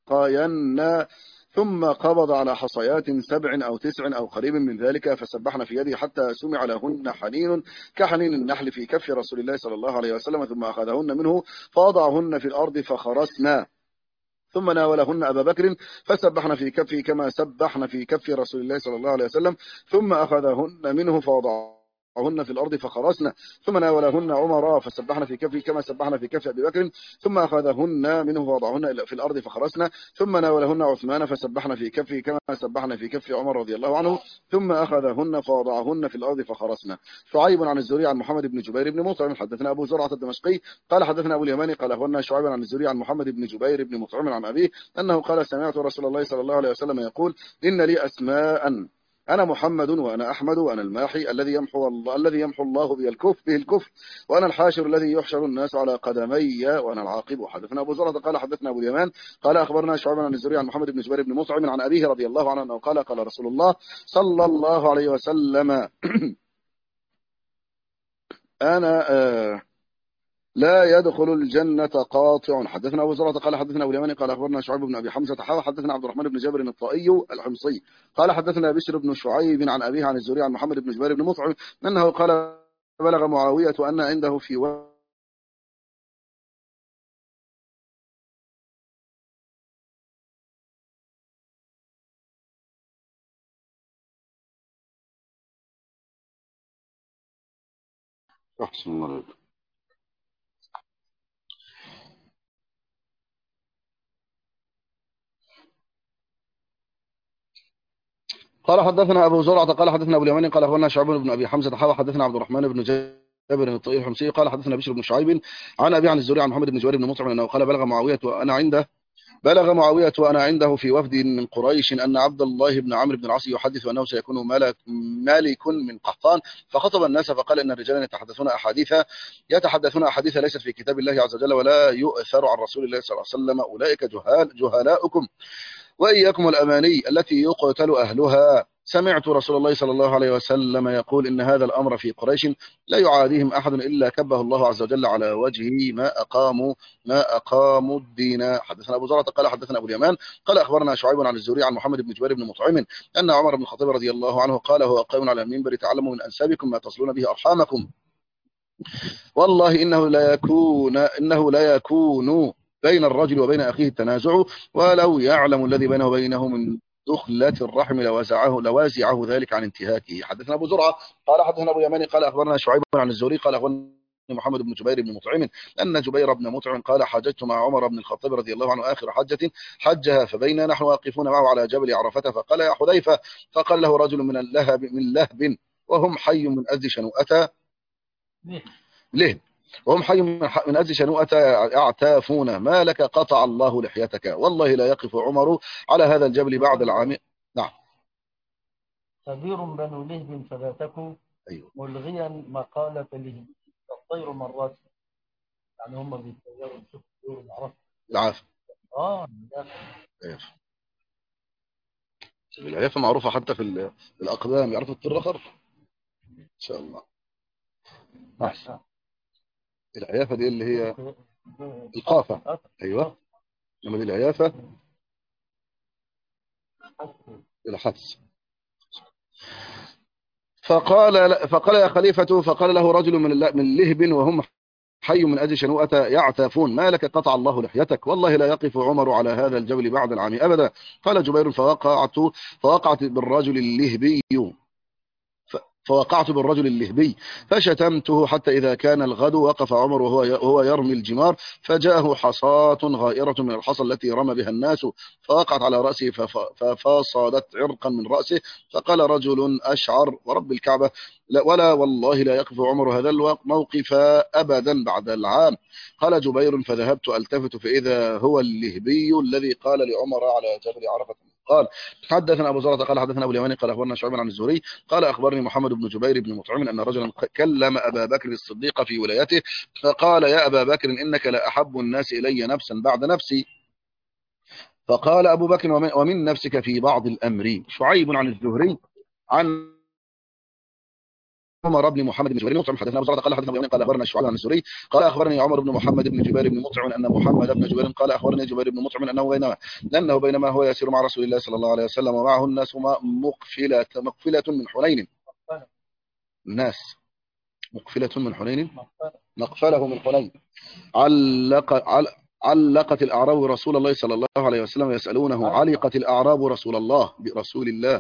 يبقين. ثم قبض على حصيات 7 أو 9 أو قريب من ذلك، فسبحن في يده حتى سمع لهن حنين كحنين النحل في كف رسول الله صلى الله عليه وسلم، ثم أخذهن منه فوضعهن في الأرض فخرسنا، ثم ناولهن أبا بكر فسبحن في كفه كما سبحن في كف رسول الله صلى الله عليه وسلم، ثم أخذهن منه فوضعهن في الأرض فخرسنا، ثم ناولهن عمر فسبحن في كفه كما سبحن في كف أبي بكر، ثم أخذهن منه فوضعهن في الأرض فخرسنا، ثم ناولهن عثمان فسبحن في كفه كما سبحن في كف عمر رضي الله عنه، ثم أخذهن فوضعهن في الأرض فخرسنا. شعيب عن الزهري عن محمد بن جبير بن مطعم حدثنا أبو زرعة الدمشقي قال حدثنا أبو اليماني قال أخبرنا شعيب عن الزهري عن محمد بن جبير بن مطعم عن أبيه أنه قال: سمعت رسول الله صلى الله عليه وسلم يقول: إن لي أسماء، أنا محمد وأنا أحمد وأنا الماحي الذي يمحو الله به الكفر، وأنا الحاشر الذي يحشر الناس على قدمي، وأنا العاقب. حدثنا أبو زرعة قال حدثنا أبو اليمان قال أخبرنا شعيب عن الزهري عن محمد بن جبير بن مطعم عن أبيه رضي الله عنه أنه قال: قال رسول الله صلى الله عليه وسلم: أنا لا يدخل الجنة قاطع. حدثنا أبو زرعة قال حدثنا أبو اليماني قال أخبرنا شعيب بن أبي حمزة حدثنا عبد الرحمن بن جابر الطائي الحمصي قال حدثنا بشر بن شعيب عن أبيه عن الزهري عن محمد بن جبير بن مطعم أنه قال: بلغ معاوية أن عنده في أحسن الله. قال حدثنا أبو زرعة قال حدثنا أبو اليماني قال أخبرنا شعيب بن أبي حمزة حدثنا عبد الرحمن بن جابر الطائي الحمصي قال حدثنا بشر بن شعيب عن أبي عن الزهري عن محمد بن جبير بن مطعم أنه قال: بلغ معاوية وأنا عنده في وفد من قريش أن عبد الله بن عمرو بن العاص يحدث أنه سيكون مالك من قحطان، فخطب الناس فقال: إن الرجال يتحدثون أحاديث ليست في كتاب الله عز وجل ولا يؤثر عن رسول الله صلى الله عليه وسلم، أولئك جهلاؤكم، وإياكم الأماني التي يقتل أهلها. سمعت رسول الله صلى الله عليه وسلم يقول: إن هذا الأمر في قريش لا يعاديهم أحد إلا كبه الله عز وجل على وجهه ما أقاموا الدين. حدثنا أبو زرعة قال حدثنا أبو اليمان قال أخبرنا شعيب عن الزهري عن محمد بن جبير بن مطعم أن عمر بن الخطاب رضي الله عنه قال: هو قائم على المنبر: تعلموا من أنسابكم ما تصلون به أرحامكم، والله إنه لا يكون بين الرجل وبين أخيه التنازع، ولو يعلم الذي بينه وبينه من دخلة الرحم لوازعه ذلك عن انتهاكه. حدثنا أبو زرعة قال حدثنا أبو يماني قال أخبرنا شعيب عن الزهري قال أخبرنا محمد بن جبير بن مطعم أن جبير بن مطعم قال: حججت مع عمر بن الخطاب رضي الله عنه آخر حجة حجها، فبينا نحن واقفون معه على جبل عرفة، فقال: يا حذيفة. فقال له رجل من لهب وهم حي من أذ شنوءة ليه وهم حي من أجل شنوءة يعتافون: ما لك قطع الله لحيتك، والله لا يقف عمر على هذا الجبل بعد العام. نعم. كبير بنو لهب فباتكوا ملغيا مقالة لهب الطير مرات، يعني هم بيتطيروا يشوفوا الطيور العرف العافية. العيافة معروفة حتى في الأقدام، يعرفوا الطير الآخر إن شاء الله. أحسن. العيافة دي اللي هي القافة. أيوة، لما دي العيافة الحدس. فقال يا خليفة. فقال له رجل من لهب وهم حي من أجل شنوءة يعتافون: ما لك قطع الله لحيتك، والله لا يقف عمر على هذا الجبل بعد العام أبدا. قال جبير: فوقعت بالرجل اللهبي فوقعت بالرجل اللهبي فشتمته حتى إذا كان الغد وقف عمر وهو يرمي الجمار، فجاءه حصاة غائرة من الحصى التي رمى بها الناس فوقعت على رأسه ففاصدت عرقا من رأسه. فقال رجل أشعر ورب الكعبة ولا والله لا يقف عمر هذا الموقف أبدا بعد العام. قال جبير فذهبت ألتفت فإذا هو اللهبي الذي قال لعمر على جبل عرفة. قال حدثنا أبو زرعة قال حدثنا أبو اليماني قال أخبرنا شعيب عن الزهري قال أخبرني محمد بن جبير بن مطعم أن رجلا كلم أبا بكر الصديق في ولايته فقال يا أبا بكر إنك لأحب الناس إلي نفسا بعد نفسي. فقال أبو بكر ومن نفسك في بعض الأمر. شعيب عن الزهري عن عمر بن محمد بن جبير بن مطعم حدثنا ابو زرعه قال حدثنا ابو قال اخبرنا شعيب عن الزهري قال اخبرني عمر بن محمد بن جبير بن مطعم ان محمد بن جبير قال اخبرني جبير بن مطعم انه بينما هو يسير مع رسول الله صلى الله عليه وسلم ومعه الناس مقفله من حنين. الناس مقفله من حنين مقفله من حنين علقت الاعراب رسول الله صلى الله عليه وسلم يسالونه علقت الاعراب برسول الله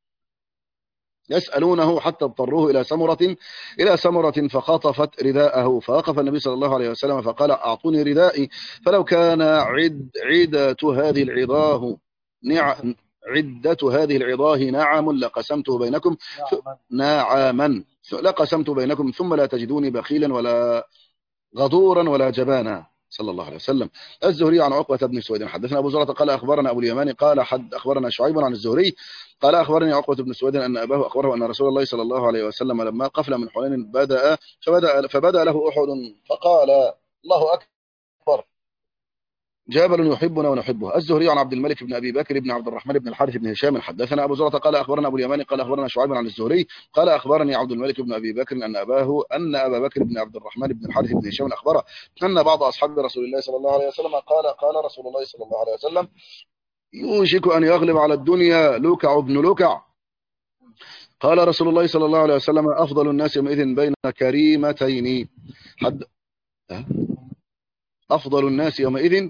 يسألونه حتى اضطروه إلى سمرة فخطفت رداءه فوقف النبي صلى الله عليه وسلم فقال أعطوني ردائي فلو كان عدة هذه العظاه عدة هذه العظاه نعم لقسمته بينكم نعما لقسمت بينكم ثم لا تجدوني بخيلا ولا غدورا ولا جبانا صلى الله عليه وسلم. الزهري عن عقبة بن سويد حدثنا أبو زرعة قال أخبرنا أبو اليماني قال أخبرنا شعيب عن الزهري قال أخبرني عقبة بن سويد أن أباه أخبره أن رسول الله صلى الله عليه وسلم لما قفل من حنين فبدأ له أحد فقال الله أكبر جبل يحبنا ونحبه. الزهري عن عبد الملك بن ابي بكر بن عبد الرحمن بن الحارث بن هشام حدثنا ابو زرعه قال اخبرنا ابو اليماني قال اخبرنا شعيب عن الزهري قال اخبرني عبد الملك بن ابي بكر ان ابا بكر بن عبد الرحمن بن الحارث بن هشام اخبره ان بعض اصحاب رسول الله صلى الله عليه وسلم قال رسول الله صلى الله عليه وسلم يوشك ان يغلب على الدنيا لوكع بن لوكع. قال رسول الله صلى الله عليه وسلم افضل الناس يومئذ بين كريمتين افضل الناس يومئذ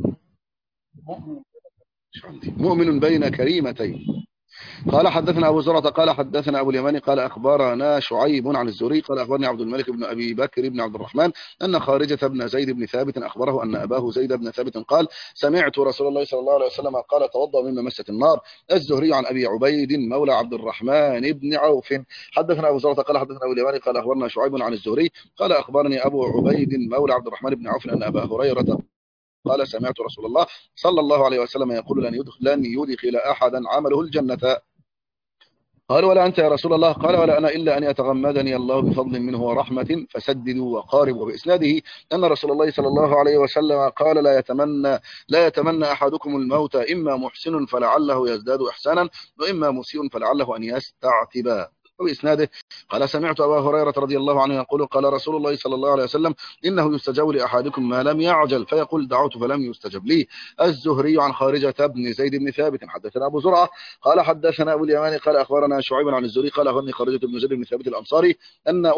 مؤمن بين كريمتين. قال حدثنا أبو زرعة قال حدثنا أبو اليماني قال أخبرنا شعيب عن الزهري قال أخبرني عبد الملك بن أبي بكر بن عبد الرحمن أن خارجة بن زيد بن ثابت أخبره أن أباه زيد بن ثابت قال سمعت رسول الله صلى الله عليه وسلم قال توضأ مما مست النار. الزهري عن أبي عبيد مولى عبد الرحمن بن عوف حدثنا أبو زرعة قال حدثنا أبو اليماني قال أخبرنا شعيب عن الزهري قال أخبرني أبو عبيد مولى عبد الرحمن بن عوف أن أبا هريرة قال سمعت رسول الله صلى الله عليه وسلم يقول لن يدخل أحدا عمله الجنة. قال ولا أنت يا رسول الله قال ولا أنا إلا أن يتغمدني الله بفضل منه ورحمة فسددوا وقاربوا. بإسناده أن رسول الله صلى الله عليه وسلم قال لا يتمنى أحدكم الموت إما محسن فلعله يزداد إحسانا وإما مسيء فلعله أن يستعتبا. وبإسناده قال سمعت أبا هريرة رضي الله عنه يقول قال رسول الله صلى الله عليه وسلم إنه يستجاب لأحدكم ما لم يعجل فيقول دعوت فلم يستجب لي. الزهري عن خارجة بن زيد بن ثابت حدثنا أبو زرعة قال حدثنا أبو اليماني قال أخبرنا شعيب عن الزهري قال أخبرني خارجة بن زيد بن ثابت الأنصاري أن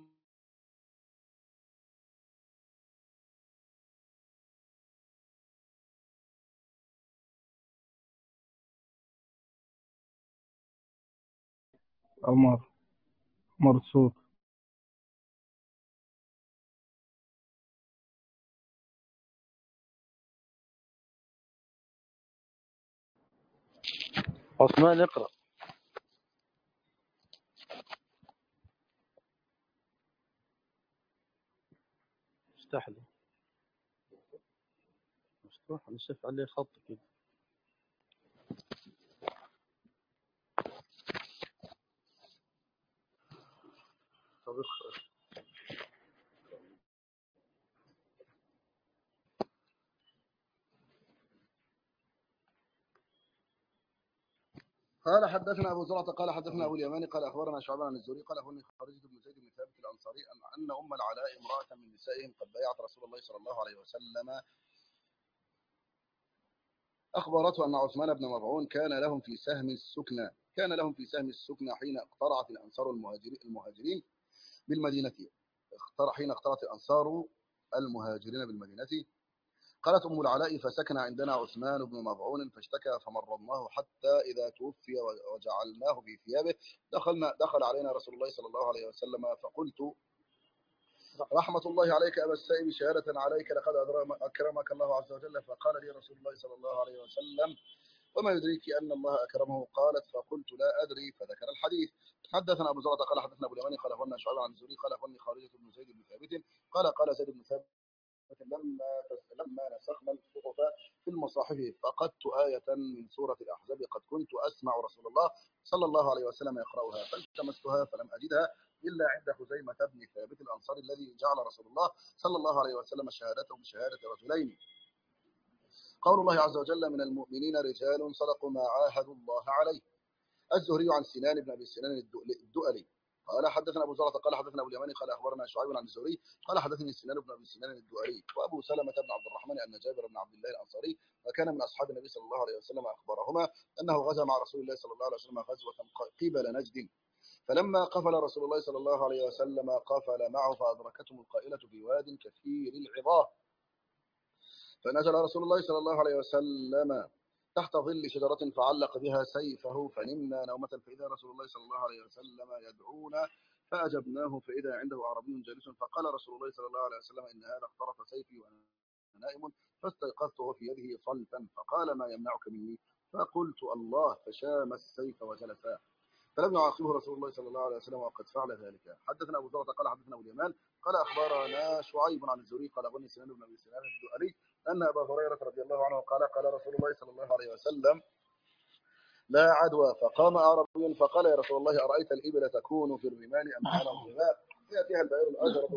عمر مرصود. عثمان اقرأ. افتح لي مفتوح انا شايف عليه خط كده. طب اقرأ. قال حدثنا أبو زرعة قال حدثنا أبو اليماني قال أخبرنا شعبان عن الزهري قال أخبرني خارجة بن زيد بن ثابت الأنصاري أن أم العلاء امرأة من نسائهم قد بايعت رسول الله صلى الله عليه وسلم أخبرته أن عثمان بن مظعون كان لهم في سهم السكنى حين اقترعت الأنصار المهاجرين بالمدينة حين اقترعت الأنصار المهاجرين بالمدينة قالت أم العلاء: فسكن عندنا عثمان بن مظعون فاشتكى فمرضناه حتى إذا توفي وجعلناه في ثيابه دخل علينا رسول الله صلى الله عليه وسلم فقلت: رحمة الله عليك أبا السائب، شهادة عليك لقد أكرمك الله عز وجل. فقال لي رسول الله صلى الله عليه وسلم: وما يدريك أن الله أكرمه؟ قالت: فقلت: لا أدري. فذكر الحديث. حدثنا أبو زرعة قال حدثنا أبو اليماني قال أخبرنا شعيب عن الزهري قال أخبرني خارجة بن زيد بن ثابت قال زيد بن ثابت: لما نسخنا الصحف في المصاحف فقدت آية من سورة الأحزاب قد كنت أسمع رسول الله صلى الله عليه وسلم يقرأها فالتمستها فلم أجدها إلا عند خزيمة بن ثابت الأنصاري الذي جعل رسول الله صلى الله عليه وسلم شهادته بشهادة رجلين. قول الله عز وجل: من المؤمنين رجال صدقوا ما عاهدوا الله عليه. الزهري عن سنان بن أبي سنان الدؤلي قال حدثنا أبو زرعة قال حدثنا أبو اليماني قال أخبرنا شعيب عن الزهري قال حدثني سنان بن أبي سنان الدؤلي وأبو سلمة بن عبد الرحمن أن جابر بن عبد الله الأنصاري وكان من أصحاب النبي صلى الله عليه وسلم أخبرهما أنه غزا مع رسول الله صلى الله عليه وسلم غزوة قبل نجد، فلما قفل رسول الله صلى الله عليه وسلم قفل معه فأدركتهم القائلة في واد كثير العظاه، فنزل رسول الله صلى الله عليه وسلم تحت ظل شجرة فعلق بها سيفه فنمنا نومة فإذا رسول الله صلى الله عليه وسلم يدعونا فأجبناه فإذا عنده أعرابي جالس فقال رسول الله صلى الله عليه وسلم: إن هذا اخترف سيفي وأنا نائم، فاستيقظته في يده صلتا فقال: ما يمنعك مني؟ فقلت: الله، فشام السيف وجلسا، فلم يعاقبه رسول الله صلى الله عليه وسلم وقد فعل ذلك. حدثنا أبو زرعة قال حدثنا أبو اليمان قال أخبرنا شعيب عن الزهري قال أخبرني سنان بن أبي سنان الدؤلي أن أبا هريرة رضي الله عنه قال رسول الله صلى الله عليه وسلم: لا عدوى. فقام أعرابي فقال: يا رسول الله، أرأيت الإبل تكون في الرمال أم على الظماء يأتيها البعير الأجرب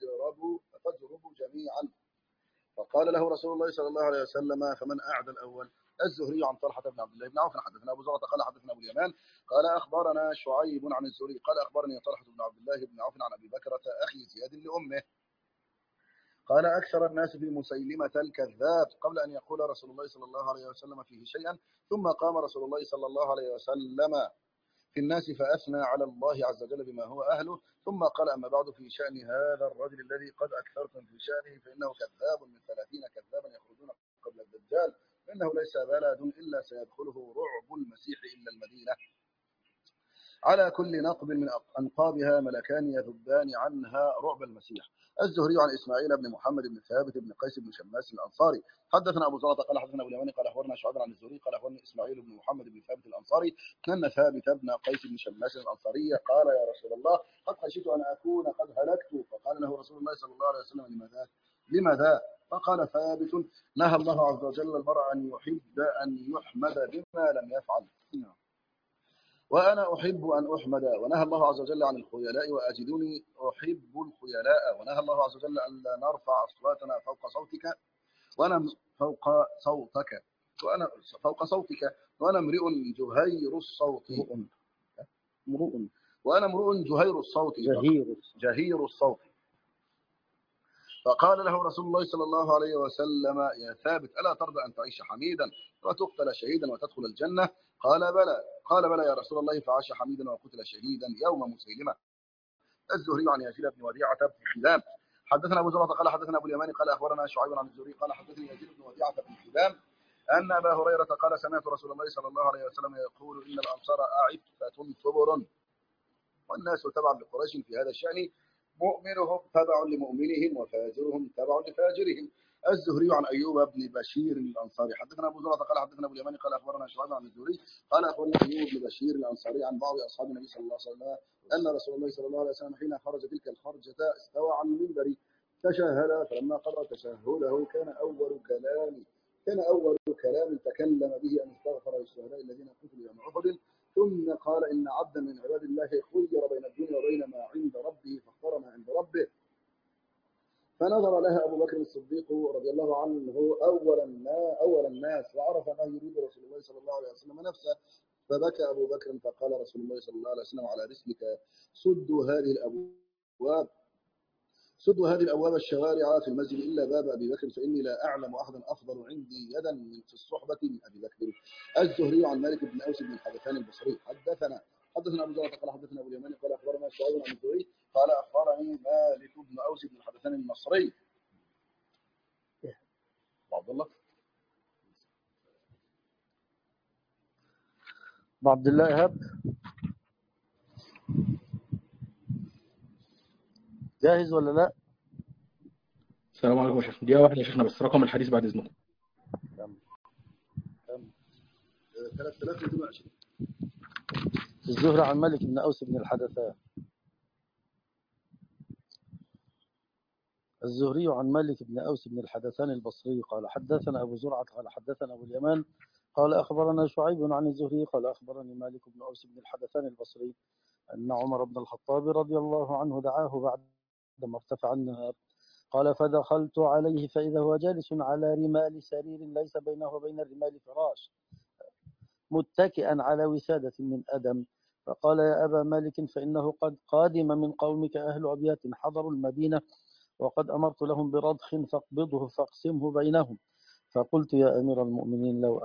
فتجرب جميعا؟ فقال له رسول الله صلى الله عليه وسلم: فمن أعدى الأول؟ الزهري عن طلحة بن عبد الله بن عوف حدثنا أبو زرعة قال حدثنا أبو اليمان قال أخبرنا شعيب عن الزهري قال أخبرني طلحة بن عبد الله بن عوف عن أبي بكرة أخي زياد لأمه قال: أكثر الناس في مسيلمة الكذاب قبل أن يقول رسول الله صلى الله عليه وسلم فيه شيئا، ثم قام رسول الله صلى الله عليه وسلم في الناس فأثنى على الله عز وجل بما هو أهله، ثم قال: أما بعد، في شأن هذا الرجل الذي قد أكثرتم في شأنه فإنه كذاب من 30 كذابا يخرجون قبل الدجال، فإنه ليس بلد إلا سيدخله رعب المسيح إلا المدينة، على كل نقب من أنقابها ملكان يذبان عنها رعب المسيح. الزهري عن إسماعيل بن محمد بن ثابت بن قيس بن شماس الأنصاري حدثنا أبو زرعة قال حدثنا أبو اليماني قال أخبرنا شعيب عن الزهري قال أخبرني إسماعيل بن محمد بن ثابت الأنصاري أن ثابت بن قيس بن شماس الأنصاري قال: يا رسول الله، قد خشيت أن أكون قد هلكت. فقال له رسول الله صلى الله عليه وسلم: لماذا؟ فقال ثابت: نهى الله عز وجل المرء أن يحب أن يحمد بما لم يفعل، وأنا أحب أن أحمد. ونهى الله عز وجل عن الخيلاء وأجدني أحب الخيلاء. ونهى الله عز وجل أن لا نرفع أصواتنا فوق صوتك وأنا فوق صوتك وأنا امرئ جهير الصوت وأنا امرؤ جهير الصوت. فقال له رسول الله صلى الله عليه وسلم: يا ثابت، ألا ترضى أن تعيش حميدا وتقتل شهيدا وتدخل الجنة؟ قال بلى يا رسول الله، فعاش حميدا وقتل شهيدا يوم مسيلمة. الزهري عن يزيد بن وديعة بن حبان حدثنا أبو زرعة قال حدثنا أبو اليماني قال أخبرنا شعيب عن الزهري قال حدثني يزيد بن وديعة بن حبان أن أبا هريرة قال: سمعت رسول الله صلى الله عليه وسلم يقول: إن الأنصار أعفة ثبر، والناس تبع لقريش في هذا الشأن، مؤمنهم تبع لمؤمنهم وفاجرهم تبع لفاجرهم. الزهري عن أيوب بن بشير الأنصاري حدثنا أبو زرعة قال حدثنا أبو اليماني قال أخبرنا شعيب عن الزهري قال أخبرنا أيوب بن بشير الأنصاري عن بعض أصحاب النبي صلى الله عليه وسلم أن رسول الله صلى الله عليه وسلم حين خرج تلك الخرجة استوى عن المنبر تشهد، فلما قرأ تشهده كان أول كلام تكلم به أن استغفر للشهداء الذين قتلوا يوم أحد، ثم قال: إن عبدا من عباد الله خير بين الدنيا وبين ما عند ربه فاختار ما عند ربه. فنظر لها أبو بكر الصديق رضي الله عنه أول الناس وعرف ما يريد رسول الله صلى الله عليه وسلم نفسه، فبكى أبو بكر فقال رسول الله صلى الله عليه وسلم: على رسلك، سدوا هذه الأبواب الشوارع في المسجد إلا باب أبي بكر، فإني لا أعلم أحدا أفضل عندي يدا في الصحبة من أبي بكر. الزهري عن مالك بن أوس بن الحدثان البصري حدثنا أبو زرعة قال حدثنا أبو اليماني قال أخبرنا شعيب عن الزهري قال أخبرني مالك بن أوس بن الحدثان المصري عبد الله إيهاب جاهز ولا لا؟ السلام عليكم يا شيخ. دقيقة واحدة يا شيخنا بس، رقم الحديث بعد إذنكم. كم 3220. الزهري عن مالك بن أوس بن الحدثان. الزهري عن مالك بن أوس بن الحدثان البصري قال حدثنا أبو زرعة قال حدثنا أبو اليمان قال أخبرنا شعيب عن الزهري قال أخبرني مالك بن أوس بن الحدثان البصري أن عمر بن الخطاب رضي الله عنه دعاه بعدما ارتفع النهار قال فدخلت عليه فإذا هو جالس على رمال سرير ليس بينه وبين الرمال فراش متكئا على وسادة من أدم فقال يا أبا مالك فإنه قد قادم من قومك أهل أبيات حضروا المدينة وقد أمرت لهم برضخ فاقبضه فاقسمه بينهم فقلت يا أمير المؤمنين لو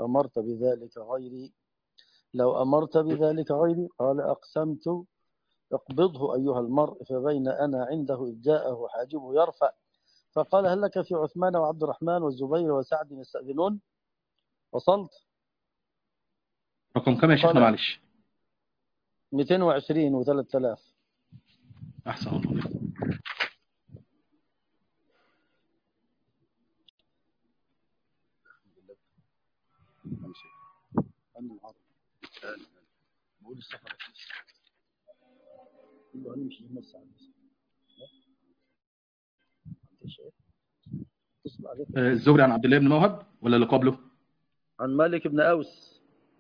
أمرت بذلك غيري قال أقسمت اقبضه أيها المرء فبين أنا عنده إذ جاءه حاجبه يرفع فقال هل لك في عثمان وعبد الرحمن والزبير وسعد يستأذنون؟ وصلت. رقم كام يا شيخنا معلش؟ 220 و3000. أحسن الله. بقول السفر كله هنمشي نص على الزهري عن عبد الله بن موهب ولا اللي قبله؟ عن مالك بن أوس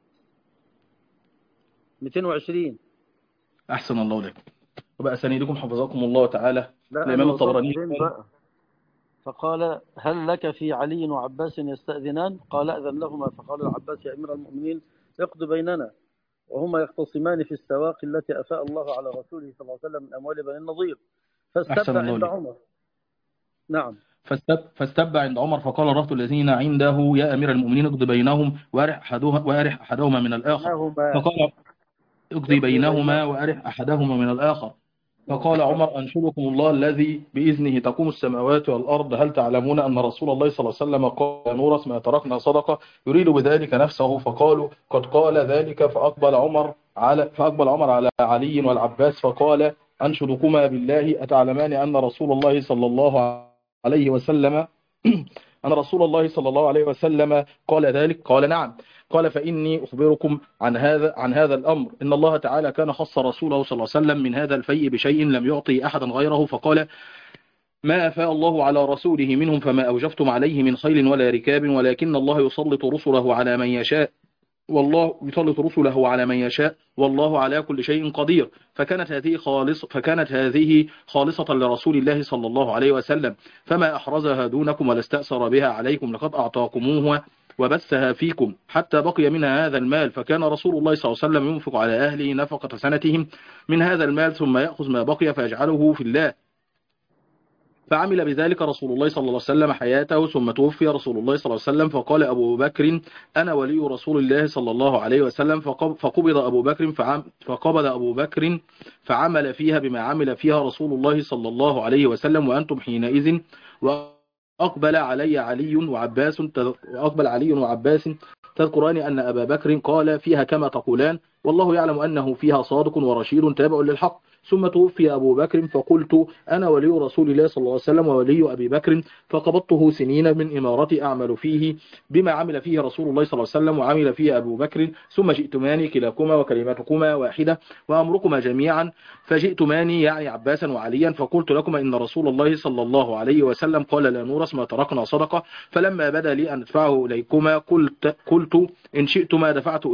220. أحسن الله لكم. وبقى أسانيدكم حفظكم الله تعالى. الإمام الطبراني فقال هل لك في علي وعباس يستأذنان؟ قال أذن لهما فقال العباس يا أمير المؤمنين اقض بيننا وهما يختصمان في السواق التي أفاء الله على رسوله صلى الله عليه وسلم من أموال بني النضير فاستبع عند عمر. نعم. فاستبع عند عمر فقال الرهط الذين عنده يا أمير المؤمنين اقض بينهم وأرح أحدهما من الآخر. فقال اقضي بينهما وأرح أحدهما من الآخر. فقال عمر أنشدكم الله الذي بإذنه تقوم السماوات والأرض هل تعلمون أن رسول الله صلى الله عليه وسلم قال نورث ما تركنا صدقة يريد بذلك نفسه فقالوا قد قال ذلك فأقبل عمر على علي والعباس فقال أنشدكما بالله أتعلمان أن رسول الله صلى الله عليه وسلم قال ذلك؟ قال نعم. قال فإني أخبركم عن هذا الأمر إن الله تعالى كان خص رسوله صلى الله عليه وسلم من هذا الفيء بشيء لم يعطي أحدا غيره فقال ما أفاء الله على رسوله منهم فما أوجفتم عليه من خيل ولا ركاب ولكن الله يسلط رسله على من يشاء والله على كل شيء قدير. فكانت هذه خالصة لرسول الله صلى الله عليه وسلم فما أحرزها دونكم ولا استأثر بها عليكم لقد أعطاكموها وبثها فيكم حتى بقي منها هذا المال فكان رسول الله صلى الله عليه وسلم ينفق على أهله نفقة سنتهم من هذا المال ثم يأخذ ما بقي فيجعله في الله. فعمل بذلك رسول الله صلى الله عليه وسلم حياته ثم توفي رسول الله صلى الله عليه وسلم فقال أبو بكر أنا ولي رسول الله صلى الله عليه وسلم فقبض أبو بكر فعمل فيها بما عمل فيها رسول الله صلى الله عليه وسلم وأنتم حينئذ وأقبل علي وعباس تذكران أن أبا بكر قال فيها كما تقولان والله يعلم أنه فيها صادق ورشيد تابع للحق. ثم توفي أبو بكر فقلت أنا ولي رسول الله صلى الله عليه وسلم وولي أبي بكر فقبضته سنين من إمارتي أعمل فيه بما عمل فيه رسول الله صلى الله عليه وسلم وعمل فيه أبو بكر ثم جئتماني كلاكما وكلماتكما واحدة وأمركما جميعا فجئتماني يعني عباسا وعليا فقلت لكما إن رسول الله صلى الله عليه وسلم قال لا نورث ما تركنا صدقة فلما بدا لي أن أدفعه إليكما قلت إن شئتما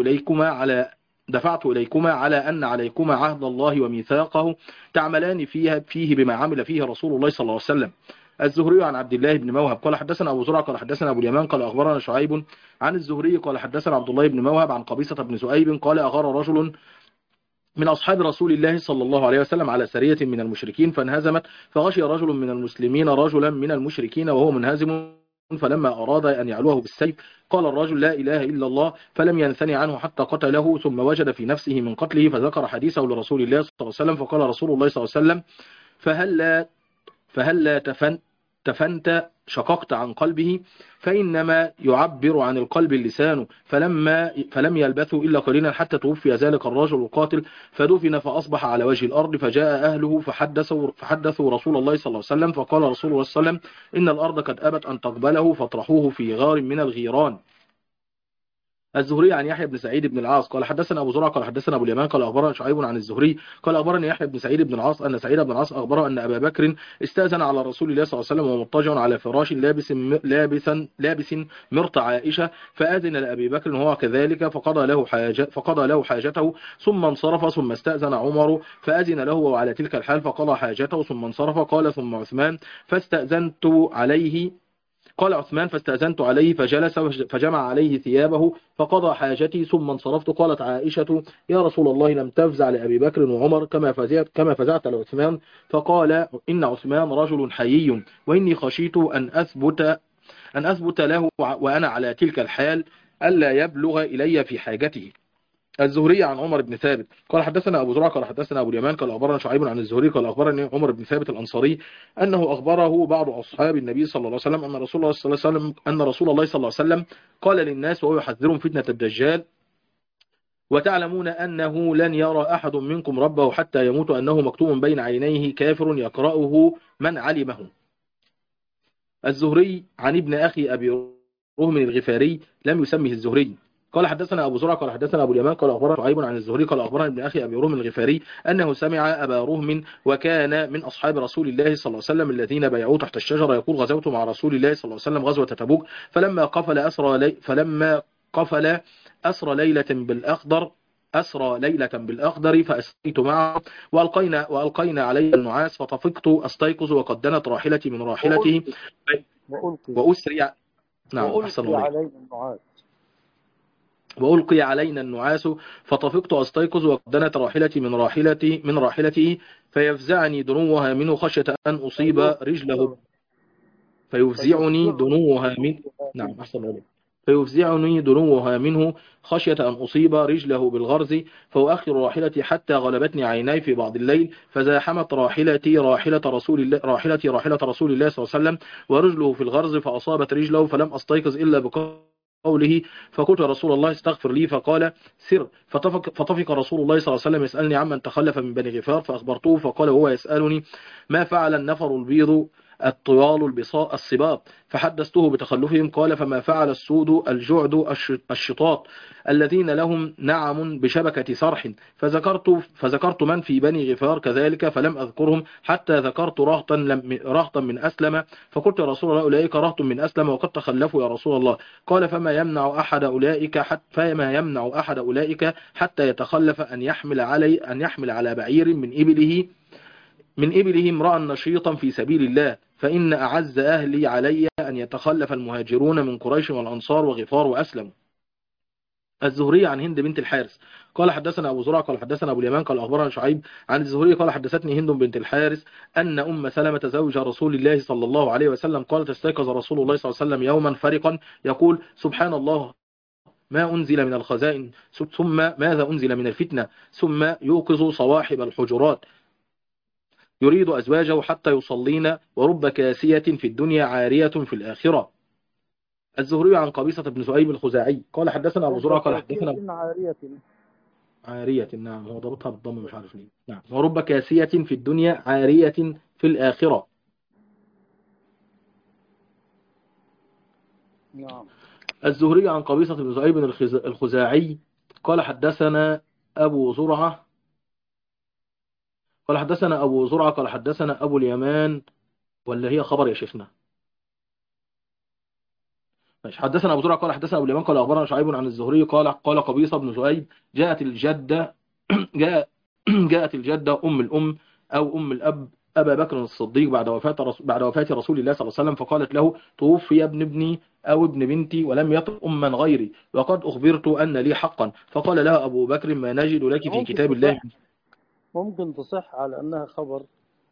دفعت إليكما على أن عليكما عهد الله وميثاقه تعملان فيه بما عمل فيه رسول الله صلى الله عليه وسلم. الزهري عن عبد الله بن موهب قال حدثنا أبو زرع قال حدثنا أبو اليمان قال أخبرنا شعيب عن الزهري قال حدثنا عبد الله بن موهب عن قبيصة بن زؤيب قال أغار رجل من أصحاب رسول الله صلى الله عليه وسلم على سرية من المشركين فانهزمت فغشي رجل من المسلمين رجلا من المشركين وهو منهزم فلما أراد أن يعلوه بالسيف قال الرجل لا إله إلا الله فلم ينثني عنه حتى قتله ثم وجد في نفسه من قتله فذكر حديثه لرسول الله صلى الله عليه وسلم فقال رسول الله صلى الله عليه وسلم فهل لا تفنت شققت عن قلبه فإنما يعبر عن القلب اللسان. فلم يلبثوا إلا قليلا حتى توفي ذلك الرجل القاتل فدفن فأصبح على وجه الأرض. فجاء أهله فحدثوا رسول الله صلى الله عليه وسلم، فقال رسول الله صلى الله عليه وسلم: إن الأرض قد أبت أن تقبله فاطرحوه في غار من الغيران. الزهري عن يحيى بن سعيد بن العاص قال حدثنا أبو زرعة قال حدثنا أبو اليمان قال أخبرنا شعيب عن الزهري قال أخبرني يحيى بن سعيد بن العاص أن سعيد بن العاص أخبره أن أبا بكر استأذن على رسول الله صلى الله عليه وسلم ومضطجع على فراش لابس مرط عائشة، فأذن لأبي بكر وهو كذلك فقضى له حاجته ثم انصرف، ثم استأذن عمر فأذن له وعلى تلك الحال فقضى حاجته ثم انصرف. قال ثم عثمان فاستأذنت عليه قال عثمان فاستأذنت عليه فجلس فجمع عليه ثيابه فقضى حاجتي ثم انصرفت. قالت عائشة: يا رسول الله لم تفزع لأبي بكر وعمر كما فزعت لعثمان. فقال: إن عثمان رجل حيي وإني خشيت أن أثبت له وأنا على تلك الحال ألا يبلغ إلي في حاجته. الزهري عن عمر بن ثابت قال حدثنا أبو زرعة قال حدثنا أبو اليمان قال أخبرنا شعيب عن الزهري قال أخبرني عمر بن ثابت الأنصاري أنه أخبره بعض أصحاب النبي صلى الله عليه وسلم أن رسول الله صلى الله عليه وسلم قال للناس وهو يحذرهم فتنة الدجال: وتعلمون أنه لن يرى أحد منكم ربه حتى يموت أنه مكتوب بين عينيه كافر يقرأه من علمه. الزهري عن ابن أخي أبي رهم الغفاري لم يسمه الزهري قال حدثنا أبو زرعة قال حدثنا أبو اليمان قال أخبرنا شعيب عن الزهري قال أخبرنا ابن أخي أبي رهم الغفاري أنه سمع أبا رهم وكان من أصحاب رسول الله صلى الله عليه وسلم الذين بايعوه تحت الشجرة يقول: غزوت مع رسول الله صلى الله عليه وسلم غزوة تبوك فلما قفل أسرى ليلة بالأخضر فأسريت معه وألقينا علي النعاس فطفقت أستيقظ وقد دنت راحلتي من راحلته وأسري. نعم أحسن الله. وألقي علينا النعاس فطفقت أستيقظ وقد دنت راحلتي من راحلته فيفزعني دنوها منه خشية أن أصيب رجله فيفزعني دنوها منه. نعم أحسن الله. فيفزعني دنوها منه خشية أن أصيب رجله بالغرز فأؤخر راحلتي حتى غلبتني عيناي في بعض الليل فزاحمت راحلتي راحلة رسول الله صلى الله عليه وسلم ورجله في الغرز فأصابت رجله فلم أستيقظ إلا بقوله فقلت: يا رسول الله استغفر لي. فقال: سر. فطفق رسول الله صلى الله عليه وسلم يسألني عمن تخلف من بني غفار فأخبرته فقال وهو يسألني: ما فعل النفر البيض الطوال الصباط؟ فحدثته بتخلفهم. قال: فما فعل السود الجعد الشطاط الذين لهم نعم بشبكة صرح؟ فذكرت من في بني غفار كذلك فلم أذكرهم حتى ذكرت رهطا من أسلم فقلت: يا رسول الله أولئك رهط من أسلم وقد تخلفوا يا رسول الله. قال: فما يمنع أحد أولئك حتى يتخلف أن يحمل على بعير من إبله امرأ نشيطا في سبيل الله، فإن أعز أهلي علي أن يتخلف المهاجرون من قريش والأنصار وغفار وأسلم. الزهري عن هند بنت الحارث قال حدثنا أبو زرعة قال حدثنا أبو اليمان قال أخبرنا شعيب عن الزهري قال حدثتني هند بنت الحارث أن أم سلمة زوج رسول الله صلى الله عليه وسلم قالت: استيقظ رسول الله صلى الله عليه وسلم يوما فرقا يقول: سبحان الله ما أنزل من الخزائن ثم ماذا أنزل من الفتنة، ثم يوقظ صواحب الحجرات يريد أزواجه حتى يصلين ورب كاسية في الدنيا عارية في الآخرة. الزهري عن قبيصة بن ذؤيب الخزاعي قال حدثنا أبو زرعة قال حدثنا عارية. نعم هو ضبطها بالضم مش عارف ليه. نعم ورب كاسية في الدنيا عارية في الآخرة. نعم. الزهري عن قبيصة بن ذؤيب الخزاعي قال حدثنا أبو زرعة قال حدثنا أبو زرعة قال حدثنا أبو اليمان ولا هي خبر يا شيخنا؟ ماشي. حدثنا أبو زرعة قال حدثنا أبو اليمان قال أخبرنا شعيب عن الزهري قال قبيصة بن ذؤيب جاءت الجدة أم الأم أو أم الأب أبا بكر الصديق بعد وفاة رسول الله صلى الله عليه وسلم فقالت له: توفي ابني أو ابن بنتي ولم يطق أما غيري وقد أخبرت أن لي حقا. فقال لها أبو بكر: ما نجد لك في كتاب الله. ممكن تصح على أنها خبر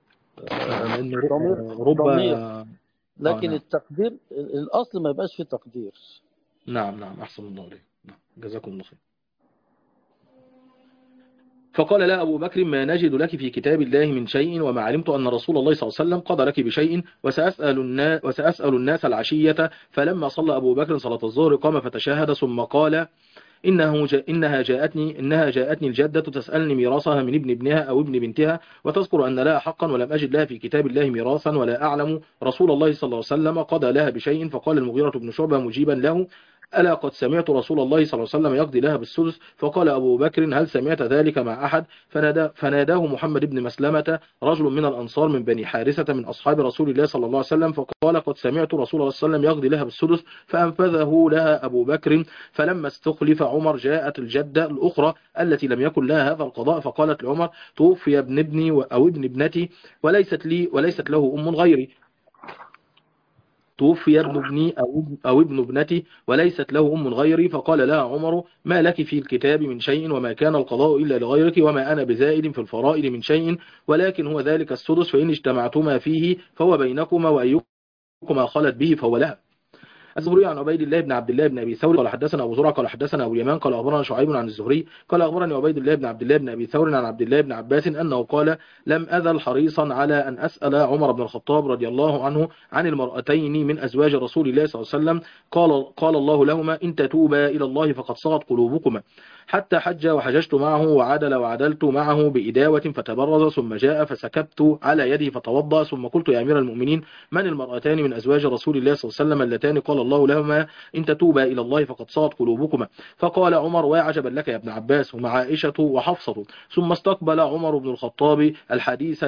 ضمير لكن التقدير الأصل ما يبقاش فيه تقدير. نعم أحسن الله عليك. نعم جزاكم الله خير. فقال لا أبو بكر ما نجد لك في كتاب الله من شيء، وما علمت أن رسول الله صلى الله عليه وسلم قضى لك بشيء، وسأسأل الناس العشية. فلما صلى أبو بكر صلاة الظهر قام فتشهد ثم قال إنها جاءتني الجدة تسألني ميراثها من ابن ابنها أو ابن بنتها، وتذكر أن لها حقا ولم أجد لها في كتاب الله ميراثا، ولا أعلم رسول الله صلى الله عليه وسلم قضى لها بشيء. فقال المغيرة بن شعبة مجيبا له: ألا قد سمعت رسول الله صلى الله عليه وسلم يقضي لها بالسدس. فقال أبو بكر: هل سمعت ذلك مع أحد؟ فناداه محمد بن مسلمة رجل من الأنصار من بني حارثة من أصحاب رسول الله صلى الله عليه وسلم، فقال: قد سمعت رسول الله صلى الله عليه وسلم يقضي لها بالسدس. فأنفذه لها أبو بكر. فلما استخلف عمر جاءت الجدة الأخرى التي لم يكن لها هذا القضاء، فقالت لعمر: توفي ابن ابني أو ابن ابنتي وليست له أم غيري. توفي ابن ابني أو ابن ابنتي وليست له أم غيري. فقال لها عمر: ما لك في الكتاب من شيء، وما كان القضاء إلا لغيرك، وما أنا بزائد في الفرائض من شيء، ولكن هو ذلك السدس، فإن اجتمعتما فيه فهو بينكما، وأيكما خلت به فهو لها. الزهري عن عبيد الله بن عبد الله بن ابي ثور قال حدثنا ابو زرعه قال حدثنا ابو اليمان قال اخبرنا شعيب عن الزهري قال اخبرني عبيد الله بن عبد الله بن ابي ثور عن عبد الله بن عباس انه قال: لم ازل حريصا على ان اسال عمر بن الخطاب رضي الله عنه عن المرأتين من ازواج رسول الله صلى الله عليه وسلم. قال الله لهما: ان تتوبا الى الله فقد صغت قلوبكما. حتى حج وحججت معه وعدل وعدلت معه بإداوة فتبرز، ثم جاء فسكبت على يده فتوضأ، ثم قلت: يا أمير المؤمنين، من المرأتان من أزواج رسول الله صلى الله عليه وسلم اللتان قال الله لهما: إن تتوبا إلى الله فقد صغت قلوبكما؟ فقال عمر: وعجبا لك يا ابن عباس، هما عائشة وحفصة. ثم استقبل عمر بن الخطاب الحديث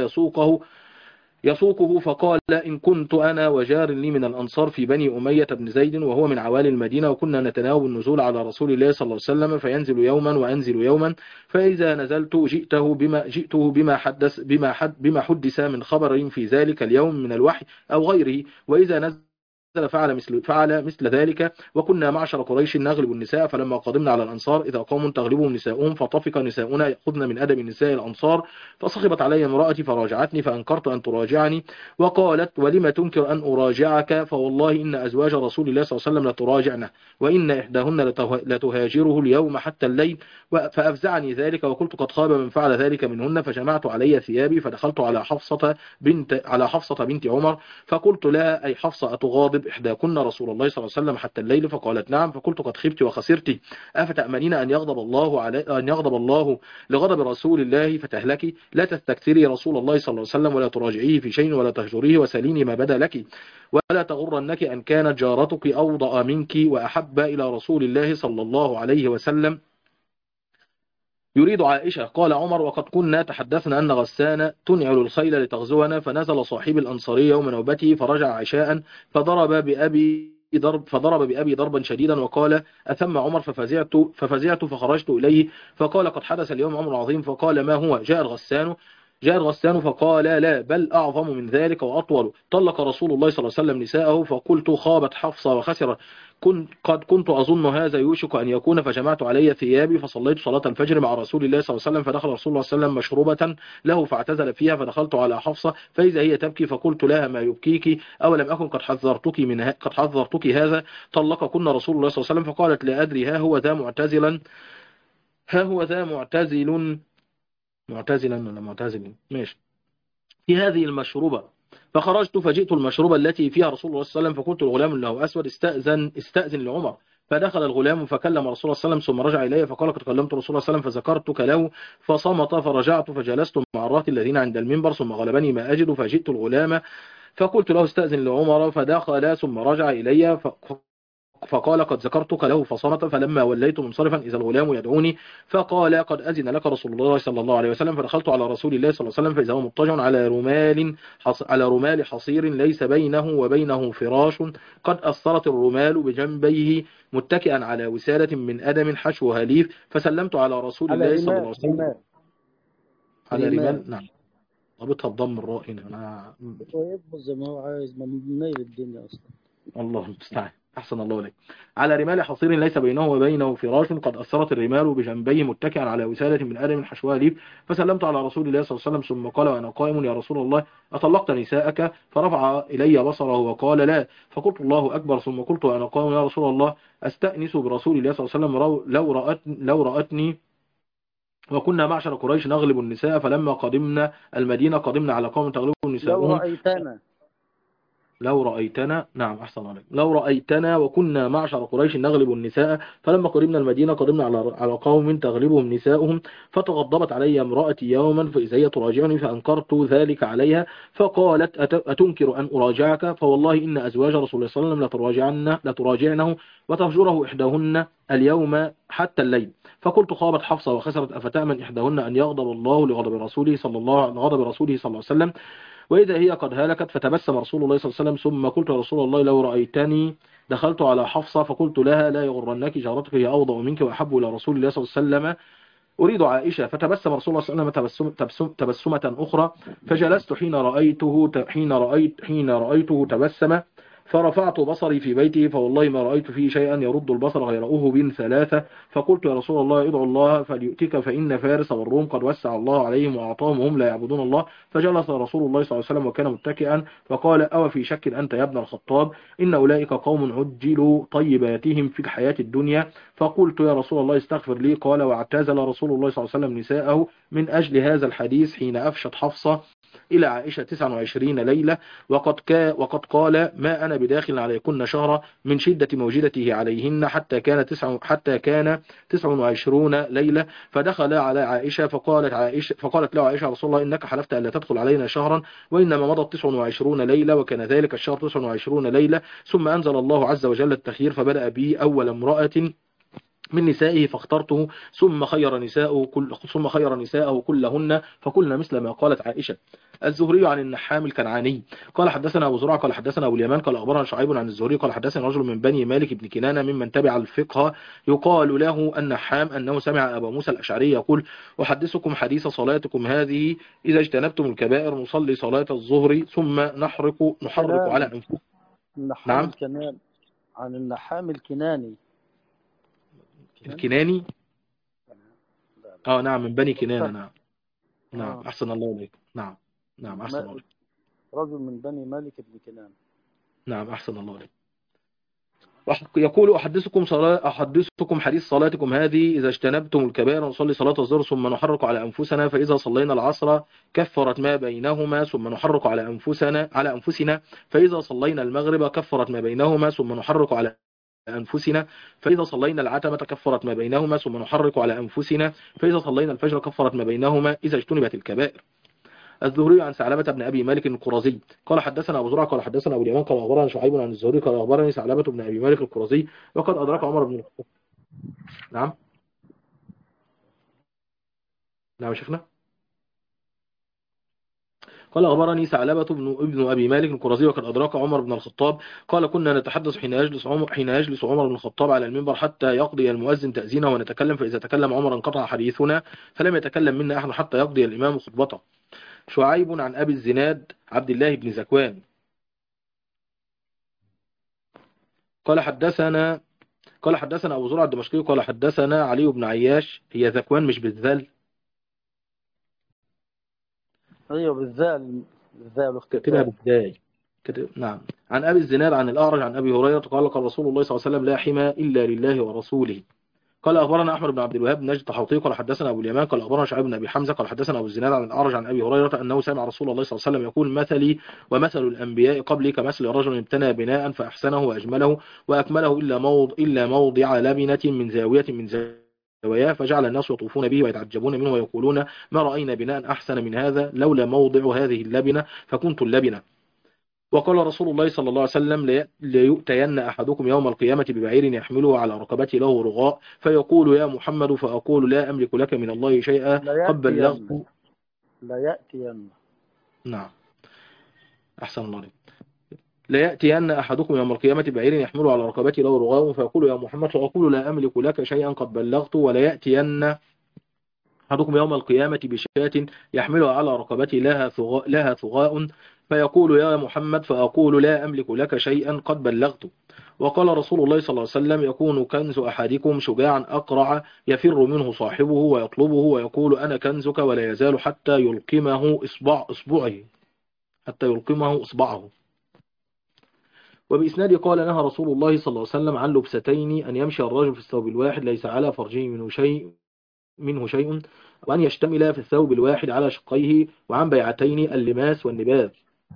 يسوقه فقال: إن كنت أنا وجار لي من الأنصار في بني أمية بن زيد وهو من عوالي المدينة، وكنا نتناوب النزول على رسول الله صلى الله عليه وسلم، فينزل يوما وأنزل يوما، فإذا نزلت جئته بما حدث من خبر في ذلك اليوم من الوحي أو غيره، وإذا نزل فعل مثل ذلك. وكنا معشر قريش نغلب النساء، فلما قدمنا على الأنصار إذا قوم تغلبهم نساؤهم، فطفق نساؤنا يأخذن من أدب النساء الأنصار، فصخبت علي امرأتي فراجعتني، فأنكرت أن تراجعني، وقالت: ولم تنكر أن أراجعك؟ فوالله إن أزواج رسول الله صلى الله عليه وسلم لتراجعنه، وإن إحداهن لتهاجره اليوم حتى الليل. فأفزعني ذلك، وقلت: قد خاب من فعل ذلك منهن. فجمعت علي ثيابي فدخلت على حفصة بنت عمر، فقلت لها: أي حفصة، أتغاضب إحداكن رسول الله صلى الله عليه وسلم حتى الليل؟ فقالت: نعم. فقلت: قد خبت وخسرت، أفتأمنين أن يغضب الله لغضب رسول الله فتهلكي؟ لا تستكثري رسول الله صلى الله عليه وسلم، ولا تراجعيه في شيء، ولا تهجريه، وسليني ما بدا لك، ولا تغرنك أن كانت جارتك أوضأ منك وأحب إلى رسول الله صلى الله عليه وسلم. يريد عائشة. قال عمر: وقد كنا تحدثنا أن غسان تنعل الخيل لتغزونا، فنزل صاحب الأنصاري يوم نوبته فرجع عشاء، فضرب بأبي ضربا شديدا، وقال: أثم عمر؟ ففزعت فخرجت إليه، فقال: قد حدث اليوم أمر عظيم. فقال: ما هو؟ جاء الغسان، فقال: لا، بل أعظم من ذلك وأطول. طلق رسول الله صلى الله عليه وسلم نساءه. فقلت: خابت حفصة وخسر. قد كنت أظن هذا يوشك أن يكون، فجمعت علي ثيابي فصليت صلاة الفجر مع رسول الله صلى الله عليه وسلم. فدخل رسول الله صلى الله عليه وسلم مشروبة له فاعتزل فيها، فدخلت على حفصة فإذا هي تبكي، فقلت لها: ما يبكيك؟ أولم أكن قد حذرتك هذا؟ طلقكن رسول الله صلى الله عليه وسلم؟ فقالت: لا أدري، ها هو ذا معتزل ماشي في هذه المشروبة. فخرجت فجئت المشروبة التي فيها رسول الله صلى الله عليه وسلم، فقلت: الغلام له أسود، استأذن لعمر. فدخل الغلام فكلم رسول الله صلى الله عليه وسلم، ثم رجع إلي فقال: قد كلمت رسول الله صلى الله عليه وسلم فذكرتك له فصمت، فرجعت فجلست مع الرهط الذين عند المنبر، ثم غلبني ما أجد، فجئت الغلام فقلت له: استأذن لعمر. فدخل ثم رجع إلي فقال: قد ذكرتك له فصمت. فلما وليت منصرفا إذا الغلام يدعوني، فقال: قد أذن لك رسول الله صلى الله عليه وسلم. فدخلت على رسول الله صلى الله عليه وسلم فإذا هو مضطجع على رمال حصير ليس بينه وبينه فراش، قد أثرت الرمال بجنبيه، متكئا على وسادة من أدم حشوها ليف. فسلمت على رسول الله صلى الله عليه وسلم. على رمال، نعم، ربطها بضم الراء هنا. أنا يبقى زي ما هو عايز، ما منيل الدنيا أصلا. الله المستعان، أحسن الله إليك. على رمال حصير ليس بينه وبينه فراش، قد أثرت الرمال بجنبيه، متكئا على وسادة من آدم حشوها ليف. فسلمت على رسول الله صلى الله عليه وسلم، ثم قال وأنا قائم: يا رسول الله، أطلقت نساءك؟ فرفع إلي بصره وقال: لا. فقلت: الله أكبر. ثم قلت وأنا قائم: يا رسول الله، أستأنس برسول الله صلى الله عليه وسلم، وكنا معشر قريش نغلب النساء، فلما قدمنا المدينة قدمنا على قوم تغلبهم لو نساؤهم. رأيتنا. لو رأيتنا، نعم أحسن عليك، لو رأيتنا وكنا معشر قريش نغلب النساء، فلما قدمنا المدينة قدمنا على قوم تغلبهم نساؤهم، فتغضبت علي امرأتي يوما فإذا هي تراجعني، فأنكرت ذلك عليها، فقالت أتنكر أن أراجعك؟ فوالله إن أزواج رسول الله صلى الله عليه وسلم لتراجعنه وتهجره إحداهن اليوم حتى الليل. فقلت خابت حفصة وخسرت، أفتأمن إحداهن أن يغضب الله لغضب رسوله صلى الله عليه وسلم، وإذا هي قد هلكت؟ فتبسم رسول الله صلى الله عليه وسلم، ثم قلت يا رسول الله لو رأيتني دخلت على حفصة فقلت لها لا يغرنك جارتك، هي أوضع منك وأحب إلى رسول الله صلى الله عليه وسلم، أريد عائشة. فتبسم رسول الله صلى الله عليه وسلم تبسمة أخرى، فجلست حين رأيته تبسم، فرفعت بصري في بيته، فوالله ما رأيت فيه شيئا يرد البصر غير أهب ثلاثة. فقلت يا رسول الله ادعو الله فليؤتك، فإن فارس والروم قد وسع الله عليهم وأعطاهم وهم لا يعبدون الله. فجلس رسول الله صلى الله عليه وسلم وكان متكئا، فقال أو في شك أنت يا ابن الخطاب؟ إن أولئك قوم عجلوا طيباتهم في الحياة الدنيا. فقلت يا رسول الله استغفر لي. قال واعتزل رسول الله صلى الله عليه وسلم نساءه من أجل هذا الحديث حين أفشت حفصة إلى عائشة 29 ليلة، وقد قال ما أنا بداخل عليكن شهرا من شدة موجدته عليهن حتى كان 29 ليلة. فدخل على عائشة فقالت له عائشة رسول الله إنك حلفت ألا تدخل علينا شهرا، وإنما مضت 29 ليلة، وكان ذلك الشهر 29 ليلة. ثم أنزل الله عز وجل التخيير، فبدأ بي أول امرأة من نسائه فاخترته، ثم خير نساءه كلهن، فكلنا مثل ما قالت عائشة. الزهري عن النحام الكنعاني قال حدثنا أبو زرعة قال حدثنا أبو اليمان قال أخبرنا شعيب عن الزهري قال حدثنا رجل من بني مالك بن كنانة ممن تبع الفقه يقال له النحام أنه سمع أبا موسى الأشعري يقول أحدثكم حديث صلاتكم هذه إذا اجتنبتم الكبائر نصلي صلاة الظهر ثم نحرق على كنان. أنفسنا. النحام نعم الكنان. عن النحام الكناني. الكناني. لا لا. نعم من بني كنانة. نعم نعم آه. أحسن الله إليك. نعم نعم أحسن الله إليك. رجل من بني مالك بن كنان. نعم أحسن الله إليك. يقول أحدثكم حديث صلاتكم هذه إذا اجتنبتم الكبائر نصلي صلاة الظهر ثم نحرق على أنفسنا، فإذا صلينا العصر كفرت ما بينهما ثم نحرق على أنفسنا، فإذا صلينا المغرب كفرت ما بينهما ثم نحرق على أنفسنا، فإذا صلينا العتمة كفرت ما بينهما ثم نحرق على أنفسنا، فإذا صلينا الفجر كفرت ما بينهما إذا اجتنبت الكبائر. الزهري عن ثعلبة بن أبي مالك القرظي قال حدثنا أبو زرعة قال حدثنا أبو اليمان قال أخبرنا شعيب عن الزهري قال أخبرني ثعلبة بن أبي مالك القرظي وقد أدرك عمر بن الخطاب. نعم نعم شيخنا. قال أخبرني ثعلبة ابن أبي مالك القرظي وقد أدرك عمر بن الخطاب قال كنا نتحدث حين يجلس عمر بن الخطاب على المنبر حتى يقضي المؤذن تأذينه ونتكلم، فإذا تكلم عمر انقطع حديثنا فلم يتكلم منا أحد حتى يقضي الإمام خطبته. شعيب عن أبي الزناد عبد الله بن زكوان قال حدثنا أبو زرعة الدمشقي قال حدثنا علي بن عياش. هي ذكوان مش بالذال؟ ايوه بالذال. بالذال كاتبها واختفاء. بالذال. نعم. عن أبي الزناد عن الأعرج عن أبي هريرة قال رسول الله صلى الله عليه وسلم لا حمى إلا لله ورسوله. قال أخبرنا أحمد بن عبد الوهاب بن نجد الحوطي قال حدثنا أبو اليمان قال أخبرنا شعيب بن أبي حمزة قال حدثنا أبو الزناد عن الأعرج عن أبي هريرة أنه سمع رسول الله صلى الله عليه وسلم يقول مثلي ومثل الأنبياء قبلي كمثل رجل ابتنى بناء فأحسنه وأجمله وأكمله إلا موضع لبنة من زاوية من زواياه، فجعل الناس يطوفون به ويتعجبون منه ويقولون ما رأينا بناء أحسن من هذا لولا موضع هذه اللبنة فكنت اللبنة. وقال رسول الله صلى الله عليه وسلم ليؤتين أحدكم يوم القيامة ببعير يحمله على ركبته له رغاء فيقول يا محمد فأقول لا أملك لك من الله شيئا قد بلغت. لا يأتين. نعم أحسن الله عليك. لا يأتين أحدكم يوم القيامة ببعير يحمله على ركبته له رغاء فيقول يا محمد فأقول لا أملك لك شيئا قد بلغت. ولا يأتين أحدكم يوم القيامة بشاة يحملها على ركبته لها ثغاء فيقول يا محمد فأقول لا أملك لك شيئا قد بلغت. وقال رسول الله صلى الله عليه وسلم يكون كنز أحدكم شجاعا أقرع يفر منه صاحبه ويطلبه ويقول أنا كنزك ولا يزال حتى يلقمه إصبعه. وبإسناد قال نهى رسول الله صلى الله عليه وسلم عن لبستين أن يمشي الرجل في الثوب الواحد ليس على فرجه منه شيء منه شيء، وأن يشتمل في الثوب الواحد على شقيه، وعن بيعتين اللماس والنباذ.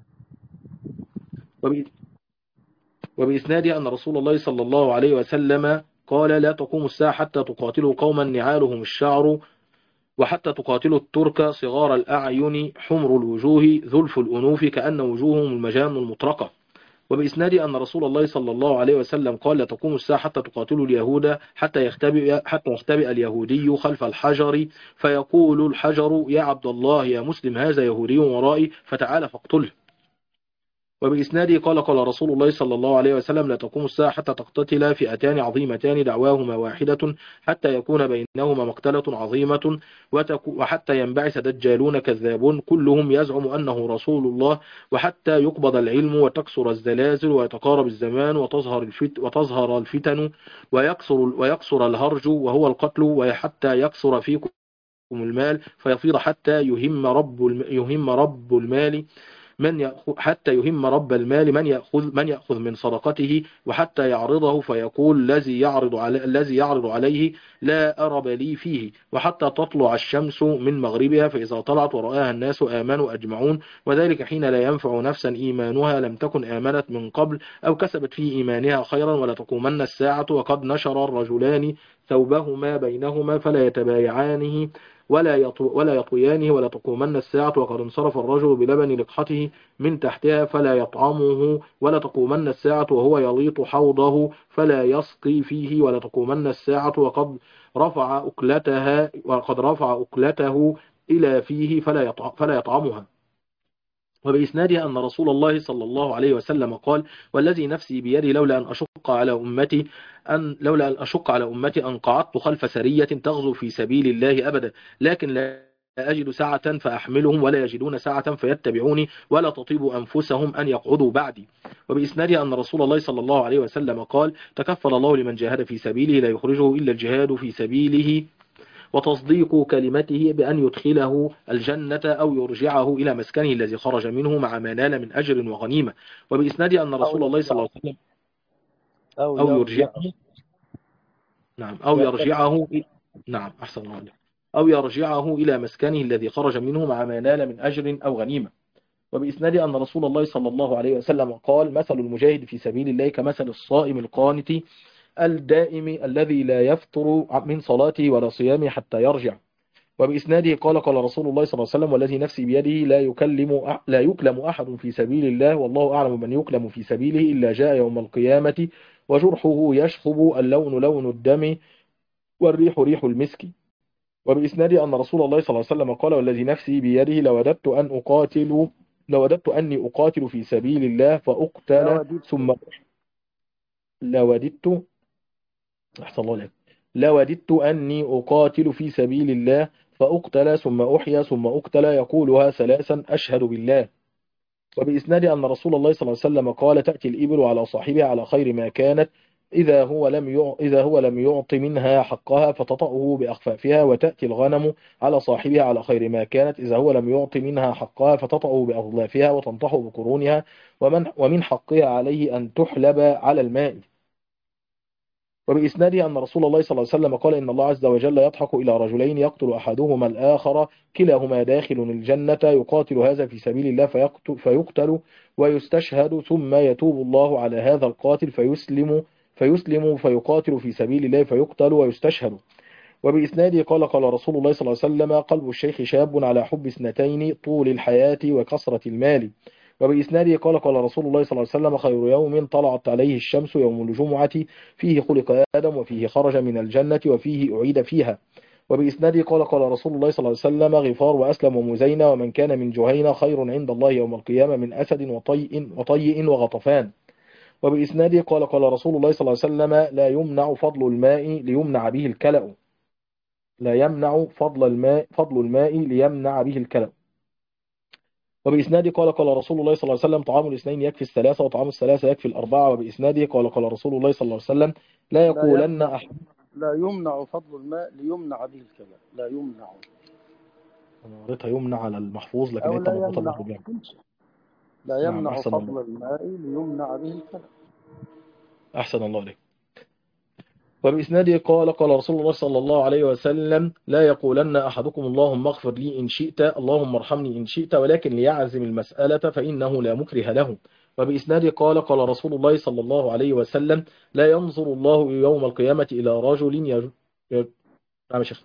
وبإسناد أن رسول الله صلى الله عليه وسلم قال: لا تقوم الساعة حتى تقاتلوا قوما نعالهم الشعر، وحتى تقاتلوا الترك صغار الأعين حمر الوجوه ذلف الأنوف كأن وجوههم المجان المطرقة. وبإسناد أن رسول الله صلى الله عليه وسلم قال: لا تقوم الساعة حتى تقاتلوا اليهود حتى يختبئ اليهودي خلف الحجر، فيقول الحجر: يا عبد الله يا مسلم، هذا يهودي ورائي، فتعال فاقتله. وبإسناده قال رسول الله صلى الله عليه وسلم: لا تقوم الساعة حتى تقتتل فئتان عظيمتان دعواهما واحدة، حتى يكون بينهما مقتلة عظيمة، وحتى ينبعث دجالون كذابون كلهم يزعم أنه رسول الله، وحتى يقبض العلم وتكسر الزلازل ويتقارب الزمان وتظهر الفتن ويكسر الهرج وهو القتل، وحتى يكسر فيكم المال فيفيض حتى يهم رب المال حتى يهم رب المال من يأخذ من صدقته، وحتى يعرضه فيقول الذي يعرض عليه: لا أرب لي فيه، وحتى تطلع الشمس من مغربها، فإذا طلعت ورآها الناس آمنوا أجمعون، وذلك حين لا ينفع نفسا إيمانها لم تكن آمنت من قبل أو كسبت في إيمانها خيرا. ولا تقومن الساعة وقد نشر الرجلان ثوبهما بينهما فلا يتبايعانه ولا يطويانه. ولا تقومن الساعة وقد انصرف الرجل بلبن لقحته من تحتها فلا يطعمه. ولا تقومن الساعة وهو يليط حوضه فلا يسقي فيه. ولا تقومن الساعة وقد رفع أكلته إلى فيه فلا يطعمها. وبإسنادها أن رسول الله صلى الله عليه وسلم قال: والذي نفسي بيدي لولا أن أشق على أمتي أن قعدت خلف سرية تغزو في سبيل الله أبدا، لكن لا أجد ساعة فأحملهم ولا يجدون ساعة فيتبعوني، ولا تطيب أنفسهم أن يقعدوا بعدي. وبإسنادها أن رسول الله صلى الله عليه وسلم قال: تكفل الله لمن جاهد في سبيله لا يخرجه إلا الجهاد في سبيله وتصديق كلمته بأن يدخله الجنة أو يرجعه إلى مسكنه الذي خرج منه مع ما نال من أجر وغنيمة. وبإسناد أن رسول الله صلى الله عليه وسلم أو يرجعه نعم أو يرجعه نعم أحسن الله عليك. أو يرجعه إلى مسكنه الذي خرج منه مع ما نال من أجر أو غنيمة. وبإسناد أن رسول الله صلى الله عليه وسلم قال: مثل المجاهد في سبيل الله كمثل الصائم القانت الدائم الذي لا يفطر من صلاته ولا صيامه حتى يرجع. وبإسناده قال رسول الله صلى الله عليه وسلم: والذي نفسي بيده لا يكلم أحد في سبيل الله، والله أعلم من يكلم في سبيله، إلا جاء يوم القيامة وجرحه يشخب، اللون لون الدم والريح ريح المسك. وبإسناده أن رسول الله صلى الله عليه وسلم قال: والذي نفسي بيده لوددت أني أقاتل في سبيل الله فأقتل لوددت أحسن الله عليك لوددت أني أقاتل في سبيل الله فأقتل ثم أحيا ثم أقتل، يقولها ثلاثا أشهد بالله. وبإسناد أن رسول الله صلى الله عليه وسلم قال: تأتي الإبل على صاحبها على خير ما كانت إذا هو لم يعط منها حقها فتطأه بأخفافها، وتأتي الغنم على صاحبها على خير ما كانت إذا هو لم يعط منها حقها فتطأه بأظلافها وتنطح بقرونها، ومن حقها عليه أن تحلب على الماء. وبإسناده أن رسول الله صلى الله عليه وسلم قال: إن الله عز وجل يضحك إلى رجلين يقتل أحدهما الآخر كلاهما داخل الجنة، يقاتل هذا في سبيل الله فيقتل ويستشهد، ثم يتوب الله على هذا القاتل فيسلم فيقاتل في سبيل الله فيقتل ويستشهد. وبإسناده قال رسول الله صلى الله عليه وسلم: قلب الشيخ شاب على حب اثنتين، طول الحياة وكثرة المال. وبإسناده قال رسول الله صلى الله عليه وسلم: خير يوم طلعت عليه الشمس يوم الجمعة، فيه خلق آدم وفيه خرج من الجنة وفيه أعيد فيها. وبإسناده قال رسول الله صلى الله عليه وسلم: غفار وأسلم ومزينة ومن كان من جهينة خير عند الله يوم القيامة من أسد وطيء وغطفان. وبإسناده قال رسول الله صلى الله عليه وسلم: لا يمنع فضل الماء ليمنع به الكلأ. لا يمنع فضل الماء ليمنع به الكلأ. وبإسناده قال رسول الله صلى الله عليه وسلم: طعام الاثنين يكفي الثلاثة وطعام الثلاثة يكفي الأربعة. وبإسناده قال رسول الله صلى الله عليه وسلم: لا يقولن أحد لا يمنع فضل الماء ليمنع به الكلام. لا يمنع، أنا قريتها يمنع على المحفوظ لكن أو أنت لا مربوطة يمنع بالرجال. لا نعم يمنع أحسن الله. فضل الماء ليمنع به الكلام. أحسن الله عليك. وبإسناده قال قال رسول الله صلى الله عليه وسلم لا يقولن أحدكم اللهم اغفر لي إن شئت اللهم ارحمني إن شئت ولكن ليعزم المسألة فإنه لا مكره له. وبإسناده قال قال رسول الله صلى الله عليه وسلم لا ينظر الله يوم القيامة إلى رجل نعم يا شيخ.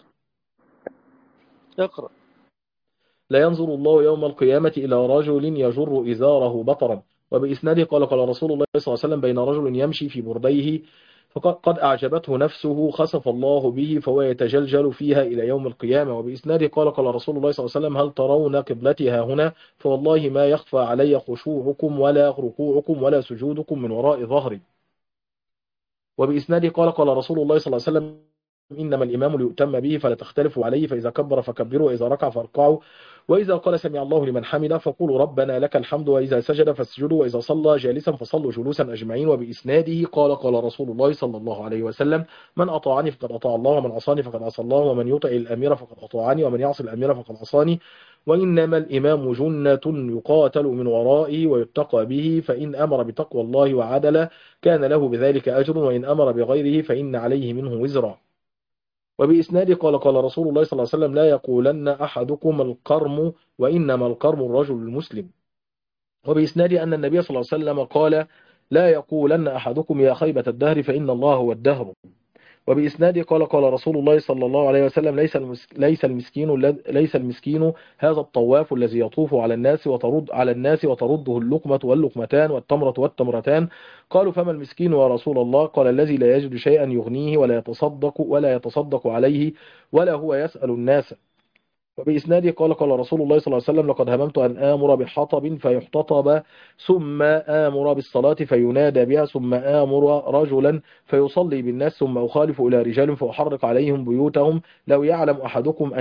اقرأ. لا ينظر الله يوم القيامة إلى رجل يجر إزاره بطرا. وبإسناده قال قال رسول الله صلى الله عليه وسلم بين رجل يمشي في برديه فقد أعجبته نفسه خسف الله به فهو يتجلجل فيها إلى يوم القيامة. وبإسناده قال قال رسول الله صلى الله عليه وسلم هل ترون قبلتي ها هنا فوالله ما يخفى علي خشوعكم ولا ركوعكم ولا سجودكم من وراء ظهري. وبإسناده قال قال رسول الله صلى الله عليه وسلم إنما الإمام ليؤتم به فلا تختلفوا عليه فإذا كبر فكبروا وإذا ركع فاركعوا وإذا قال سمع الله لمن حمده فقولوا ربنا لك الحمد وإذا سجد فاسجدوا وإذا صلى جالسا فصلوا جلوسا أجمعين. وبإسناده قال قال رسول الله صلى الله عليه وسلم من أطاعني فقد أطاع الله ومن عصاني فقد عصى الله ومن يطع الأمير فقد أطاعني ومن يعصي الأمير فقد عصاني وإنما الإمام جنة يقاتل من ورائه ويتقى به فإن أمر بتقوى الله وعدل كان له بذلك أجر وإن أمر بغيره فإن عليه منه وزرا. وبإسناد قال قال رسول الله صلى الله عليه وسلم لا يقولن أحدكم القرم وإنما القرم الرجل المسلم. وبإسناد أن النبي صلى الله عليه وسلم قال لا يقولن أحدكم يا خيبة الدهر فإن الله هو الدهر. وبإسناد قال قال رسول الله صلى الله عليه وسلم ليس المسكين هذا الطواف الذي يطوف على الناس وترده اللقمة واللقمتان والتمرة والتمرتان. قالوا فما المسكين يا رسول الله؟ قال الذي لا يجد شيئا يغنيه ولا يتصدق عليه ولا هو يسأل الناس. وبإسناده قال قال رسول الله صلى الله عليه وسلم لقد هممت أن آمر بحطب فيحتطب ثم آمر بالصلاة فينادى بها ثم آمر رجلا فيصلي بالناس ثم أخالف إلى رجال فأحرق عليهم بيوتهم لو يعلم أحدكم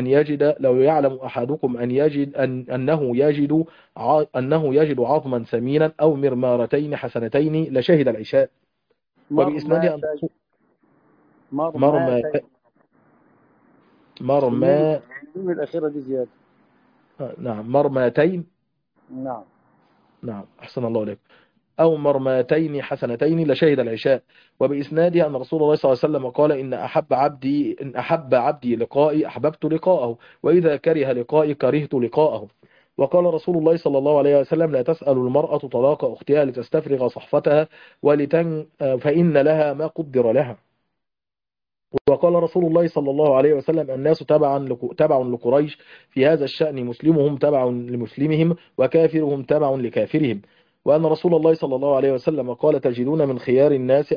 أنه يجد عظما سمينا أو مرمارتين حسنتين لشهد العشاء. وبإسناده أن مرمى الأخيرة دي زيادة. نعم مرماتين. نعم أحسن الله عليك. أو مرماتين حسنتين لشهد العشاء. وبإسناده أن رسول الله صلى الله عليه وسلم قال إن أحب عبدي لقائي أحببت لقاءه وإذا كره لقائي كرهت لقاءه. وقال رسول الله صلى الله عليه وسلم لا تسأل المرأة طلاق أختها لتستفرغ صحفتها فإن لها ما قدر لها. وقال رسول الله صلى الله عليه وسلم الناس تبع لقريش في هذا الشأن مسلمهم تبع لمسلمهم وكافرهم تبع لكافرهم. وأن رسول الله صلى الله عليه وسلم قال تجدون من خيار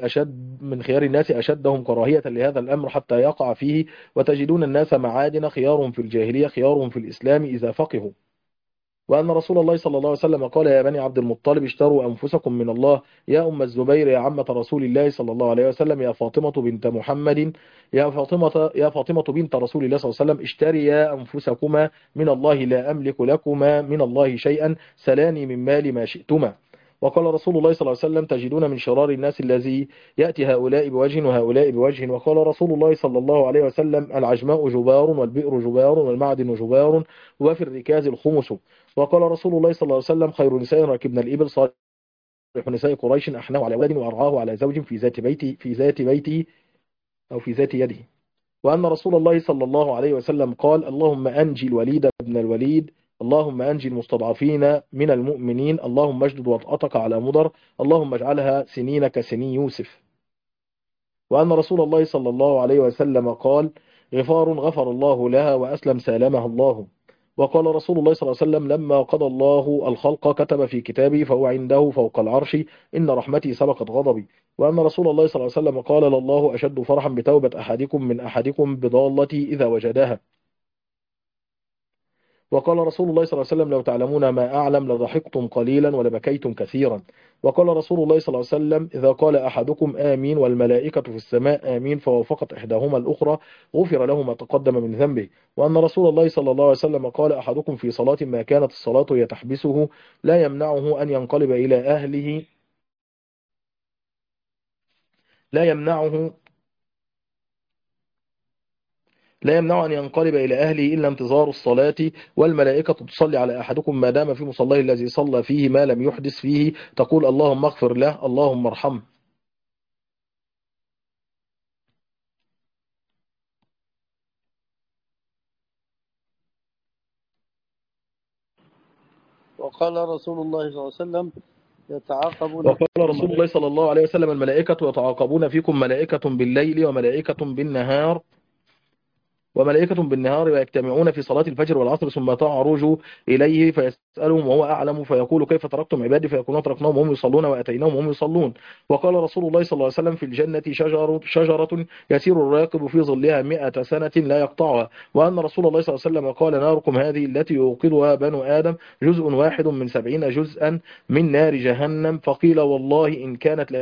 الناس أشدهم كراهية لهذا الأمر حتى يقع فيه وتجدون الناس معادن خيارهم في الجاهلية خيارهم في الإسلام إذا فقهوا. وأن رسول الله صلى الله عليه وسلم قال يا بني عبد المطلب اشتروا أنفسكم من الله يا أم الزبير يا عمة رسول الله صلى الله عليه وسلم يا فاطمة بنت محمد يا فاطمة بنت رسول الله صلى الله عليه وسلم اشتريا أنفسكما من الله لا أملك لكما من الله شيئا سلاني من مال ما شئتما. وقال رسول الله صلى الله عليه وسلم تجدون من شرار الناس الذي يأتي هؤلاء بوجه وهؤلاء بوجه. وقال رسول الله صلى الله عليه وسلم العجماء جبار والبئر جبار والمعدن جبار وفي الركاز الخمس. وقال رسول الله صلى الله عليه وسلم خير نساء ركبنا الإبل صالح نساء قريش أحناه على ولد وأرعاه على زوج في ذات بيته أو في ذات يده. وأن رسول الله صلى الله عليه وسلم قال اللهم أنجي الوليد بن الوليد اللهم أنجي المستضعفين من المؤمنين اللهم اجدد وطأتك على مضر اللهم اجعلها سنين كسني يوسف. وأن رسول الله صلى الله عليه وسلم قال غفار غفر الله لها وأسلم سالمها الله. وقال رسول الله صلى الله عليه وسلم لما قضى الله الخلق كتب في كتابه فهو عنده فوق العرش إن رحمتي سبقت غضبي. وأن رسول الله صلى الله عليه وسلم قال لله أشد فرحا بتوبة أحدكم من أحدكم بضالتي إذا وجدها. وقال رسول الله صلى الله عليه وسلم لو تعلمون ما أعلم لضحكتم قليلا ولبكيتم كثيرا. وقال رسول الله صلى الله عليه وسلم إذا قال أحدكم آمين والملائكة في السماء آمين فوافقت إحداهما الأخرى غفر له ما تقدم من ذنبه. وأن رسول الله صلى الله عليه وسلم قال أحدكم في صلاة ما كانت الصلاة هي تحبسه لا يمنعه أن ينقلب إلى أهله أن ينقلب إلى أهله إلا انتظار الصلاة والملائكة تصلي على أحدكم ما دام في مصلاه الذي صلى فيه ما لم يحدث فيه تقول اللهم اغفر له اللهم ارحمه. وقال رسول الله صلى الله عليه وسلم يتعاقبون وقال فيكم رسول الله صلى الله عليه وسلم الملائكة يتعاقبون فيكم ملائكة بالليل وملائكة بالنهار ويجتمعون في صلاة الفجر والعصر ثم تعرج إليه فيسألهم وهو أعلم فيقول كيف تركتم عبادي فيقولون تركناهم وهم يصلون وأتيناهم وهم يصلون. وقال رسول الله صلى الله عليه وسلم في الجنة شجرة يسير الراكب في ظلها 100 سنة لا يقطعها. وأن رسول الله صلى الله عليه وسلم قال ناركم هذه التي يوقدها بنو آدم جزء واحد من 70 جزءا من نار جهنم. فقيل والله إن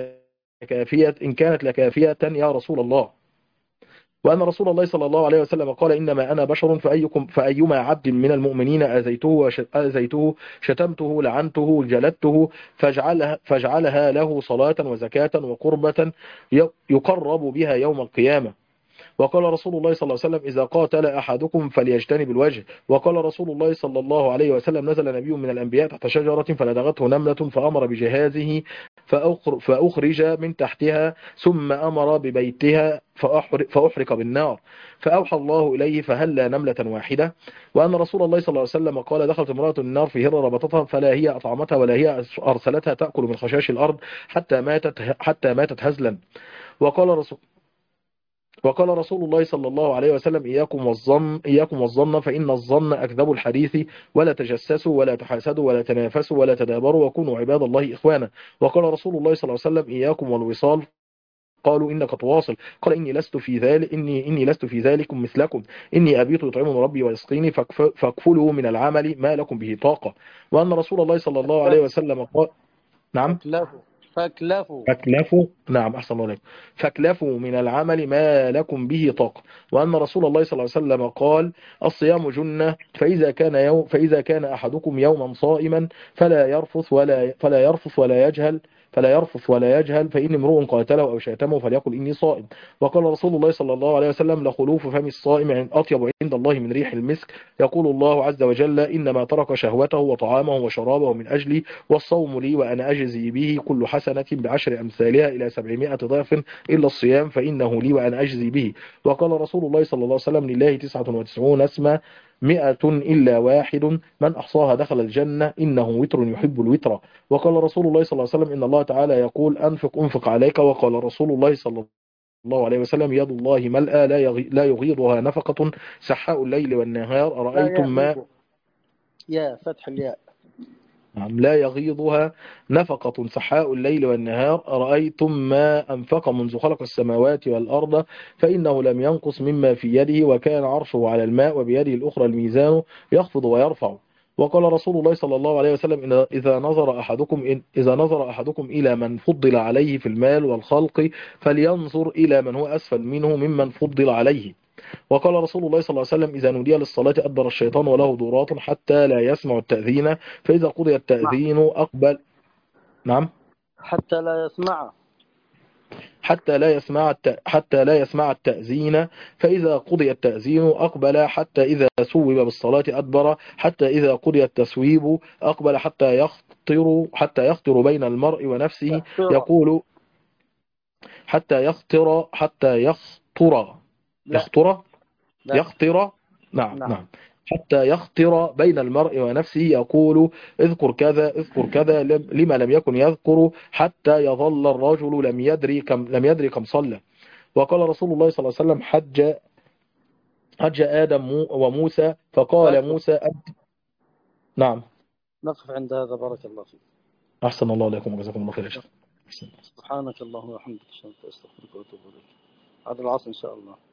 كانت لكافية يا رسول الله. وأن رسول الله صلى الله عليه وسلم قال إنما أنا بشر فأيما عبد من المؤمنين أذيته شتمته لعنته جلدته فاجعلها له صلاة وزكاة وقربة يقرب بها يوم القيامة. وقال رسول الله صلى الله عليه وسلم إذا قاتل أحدكم فليجتنب الوجه. وقال رسول الله صلى الله عليه وسلم نزل نبي من الأنبياء تحت شجرة فلدغته نملة فأمر بجهازه فأخرج من تحتها ثم أمر ببيتها فأحرق بالنار فأوحى الله إليه فهلا نملة واحدة. وأن رسول الله صلى الله عليه وسلم قال دخلت امرأة النار في هرة ربطتها فلا هي أطعمتها ولا هي أرسلتها تأكل من خشاش الأرض حتى ماتت هزلا. وقال رسول الله صلى الله عليه وسلم إياكم والظن فإن الظن أكذب الحديث ولا تجسسوا ولا تحاسدوا ولا تنافسوا ولا تدابروا وكونوا عباد الله إخوانا. وقال رسول الله صلى الله عليه وسلم إياكم والوصال قالوا إنك تواصل قال إني لست في ذلكم مثلكم إني أبيت يطعمني ربي ويسقيني فاكفلوا من العمل ما لكم به طاقة. وأن رسول الله صلى الله عليه وسلم قال نعم فاكلفوا نعم أحسن الله عليك فاكلفوا من العمل ما لكم به طاقة. وأن رسول الله صلى الله عليه وسلم قال الصيام جنة فإذا كان أحدكم يوما صائما فلا يرفث ولا يجهل فإن امرؤ قاتله أو شاتمه فليقل إني صائم. وقال رسول الله صلى الله عليه وسلم لخلوف فم الصائم أطيب عند الله من ريح المسك. يقول الله عز وجل إنما ترك شهوته وطعامه وشرابه من أجلي والصوم لي وأنا أجزي به كل حسنة ب10 أمثالها إلى 700 ضعف إلا الصيام فإنه لي وأنا أجزي به. وقال رسول الله صلى الله عليه وسلم لله 99 اسما 100 إلا واحد من أحصاها دخل الجنة إنه وتر يحب الوتر. وقال رسول الله صلى الله عليه وسلم إن الله تعالى يقول أنفق عليك. وقال رسول الله صلى الله عليه وسلم يد الله ملأى لا يغيضها نفقة سحاء الليل والنهار أرأيتم ما فتح الياء لا يغيضها نفقة سحاء الليل والنهار أرأيتم ما أنفق منذ خلق السماوات والأرض فإنه لم ينقص مما في يده وكان عرشه على الماء وبيده الأخرى الميزان يخفض ويرفع. وقال رسول الله صلى الله عليه وسلم إذا نظر أحدكم إلى من فضل عليه في المال والخلق فلينظر إلى من هو أسفل منه ممن فضل عليه. وقال رسول الله صلى الله عليه وسلم إذا نودي للصلاة أدبر الشيطان وله دورات حتى لا يسمع التأذين فإذا قضي التأذين أقبل نعم حتى لا يسمع التأذين فإذا قضي التأذين أقبل حتى إذا سوب بالصلاة أدبر حتى إذا قضي التسويب أقبل حتى يخطر بين المرء ونفسه يقول يخطر نعم حتى يخطر بين المرء ونفسه يقول اذكر كذا لما لم يكن يذكر حتى يظل الرجل لم يدري كم صلى. وقال رسول الله صلى الله عليه وسلم حج آدم وموسى فقال موسى نعم نقف عند هذا بارك الله فيك. أحسن الله عليكم وجزاكم الله خير. سبحانك اللهم وبحمدك أستغفرك وأتوب إليك. بعد العصر إن شاء الله.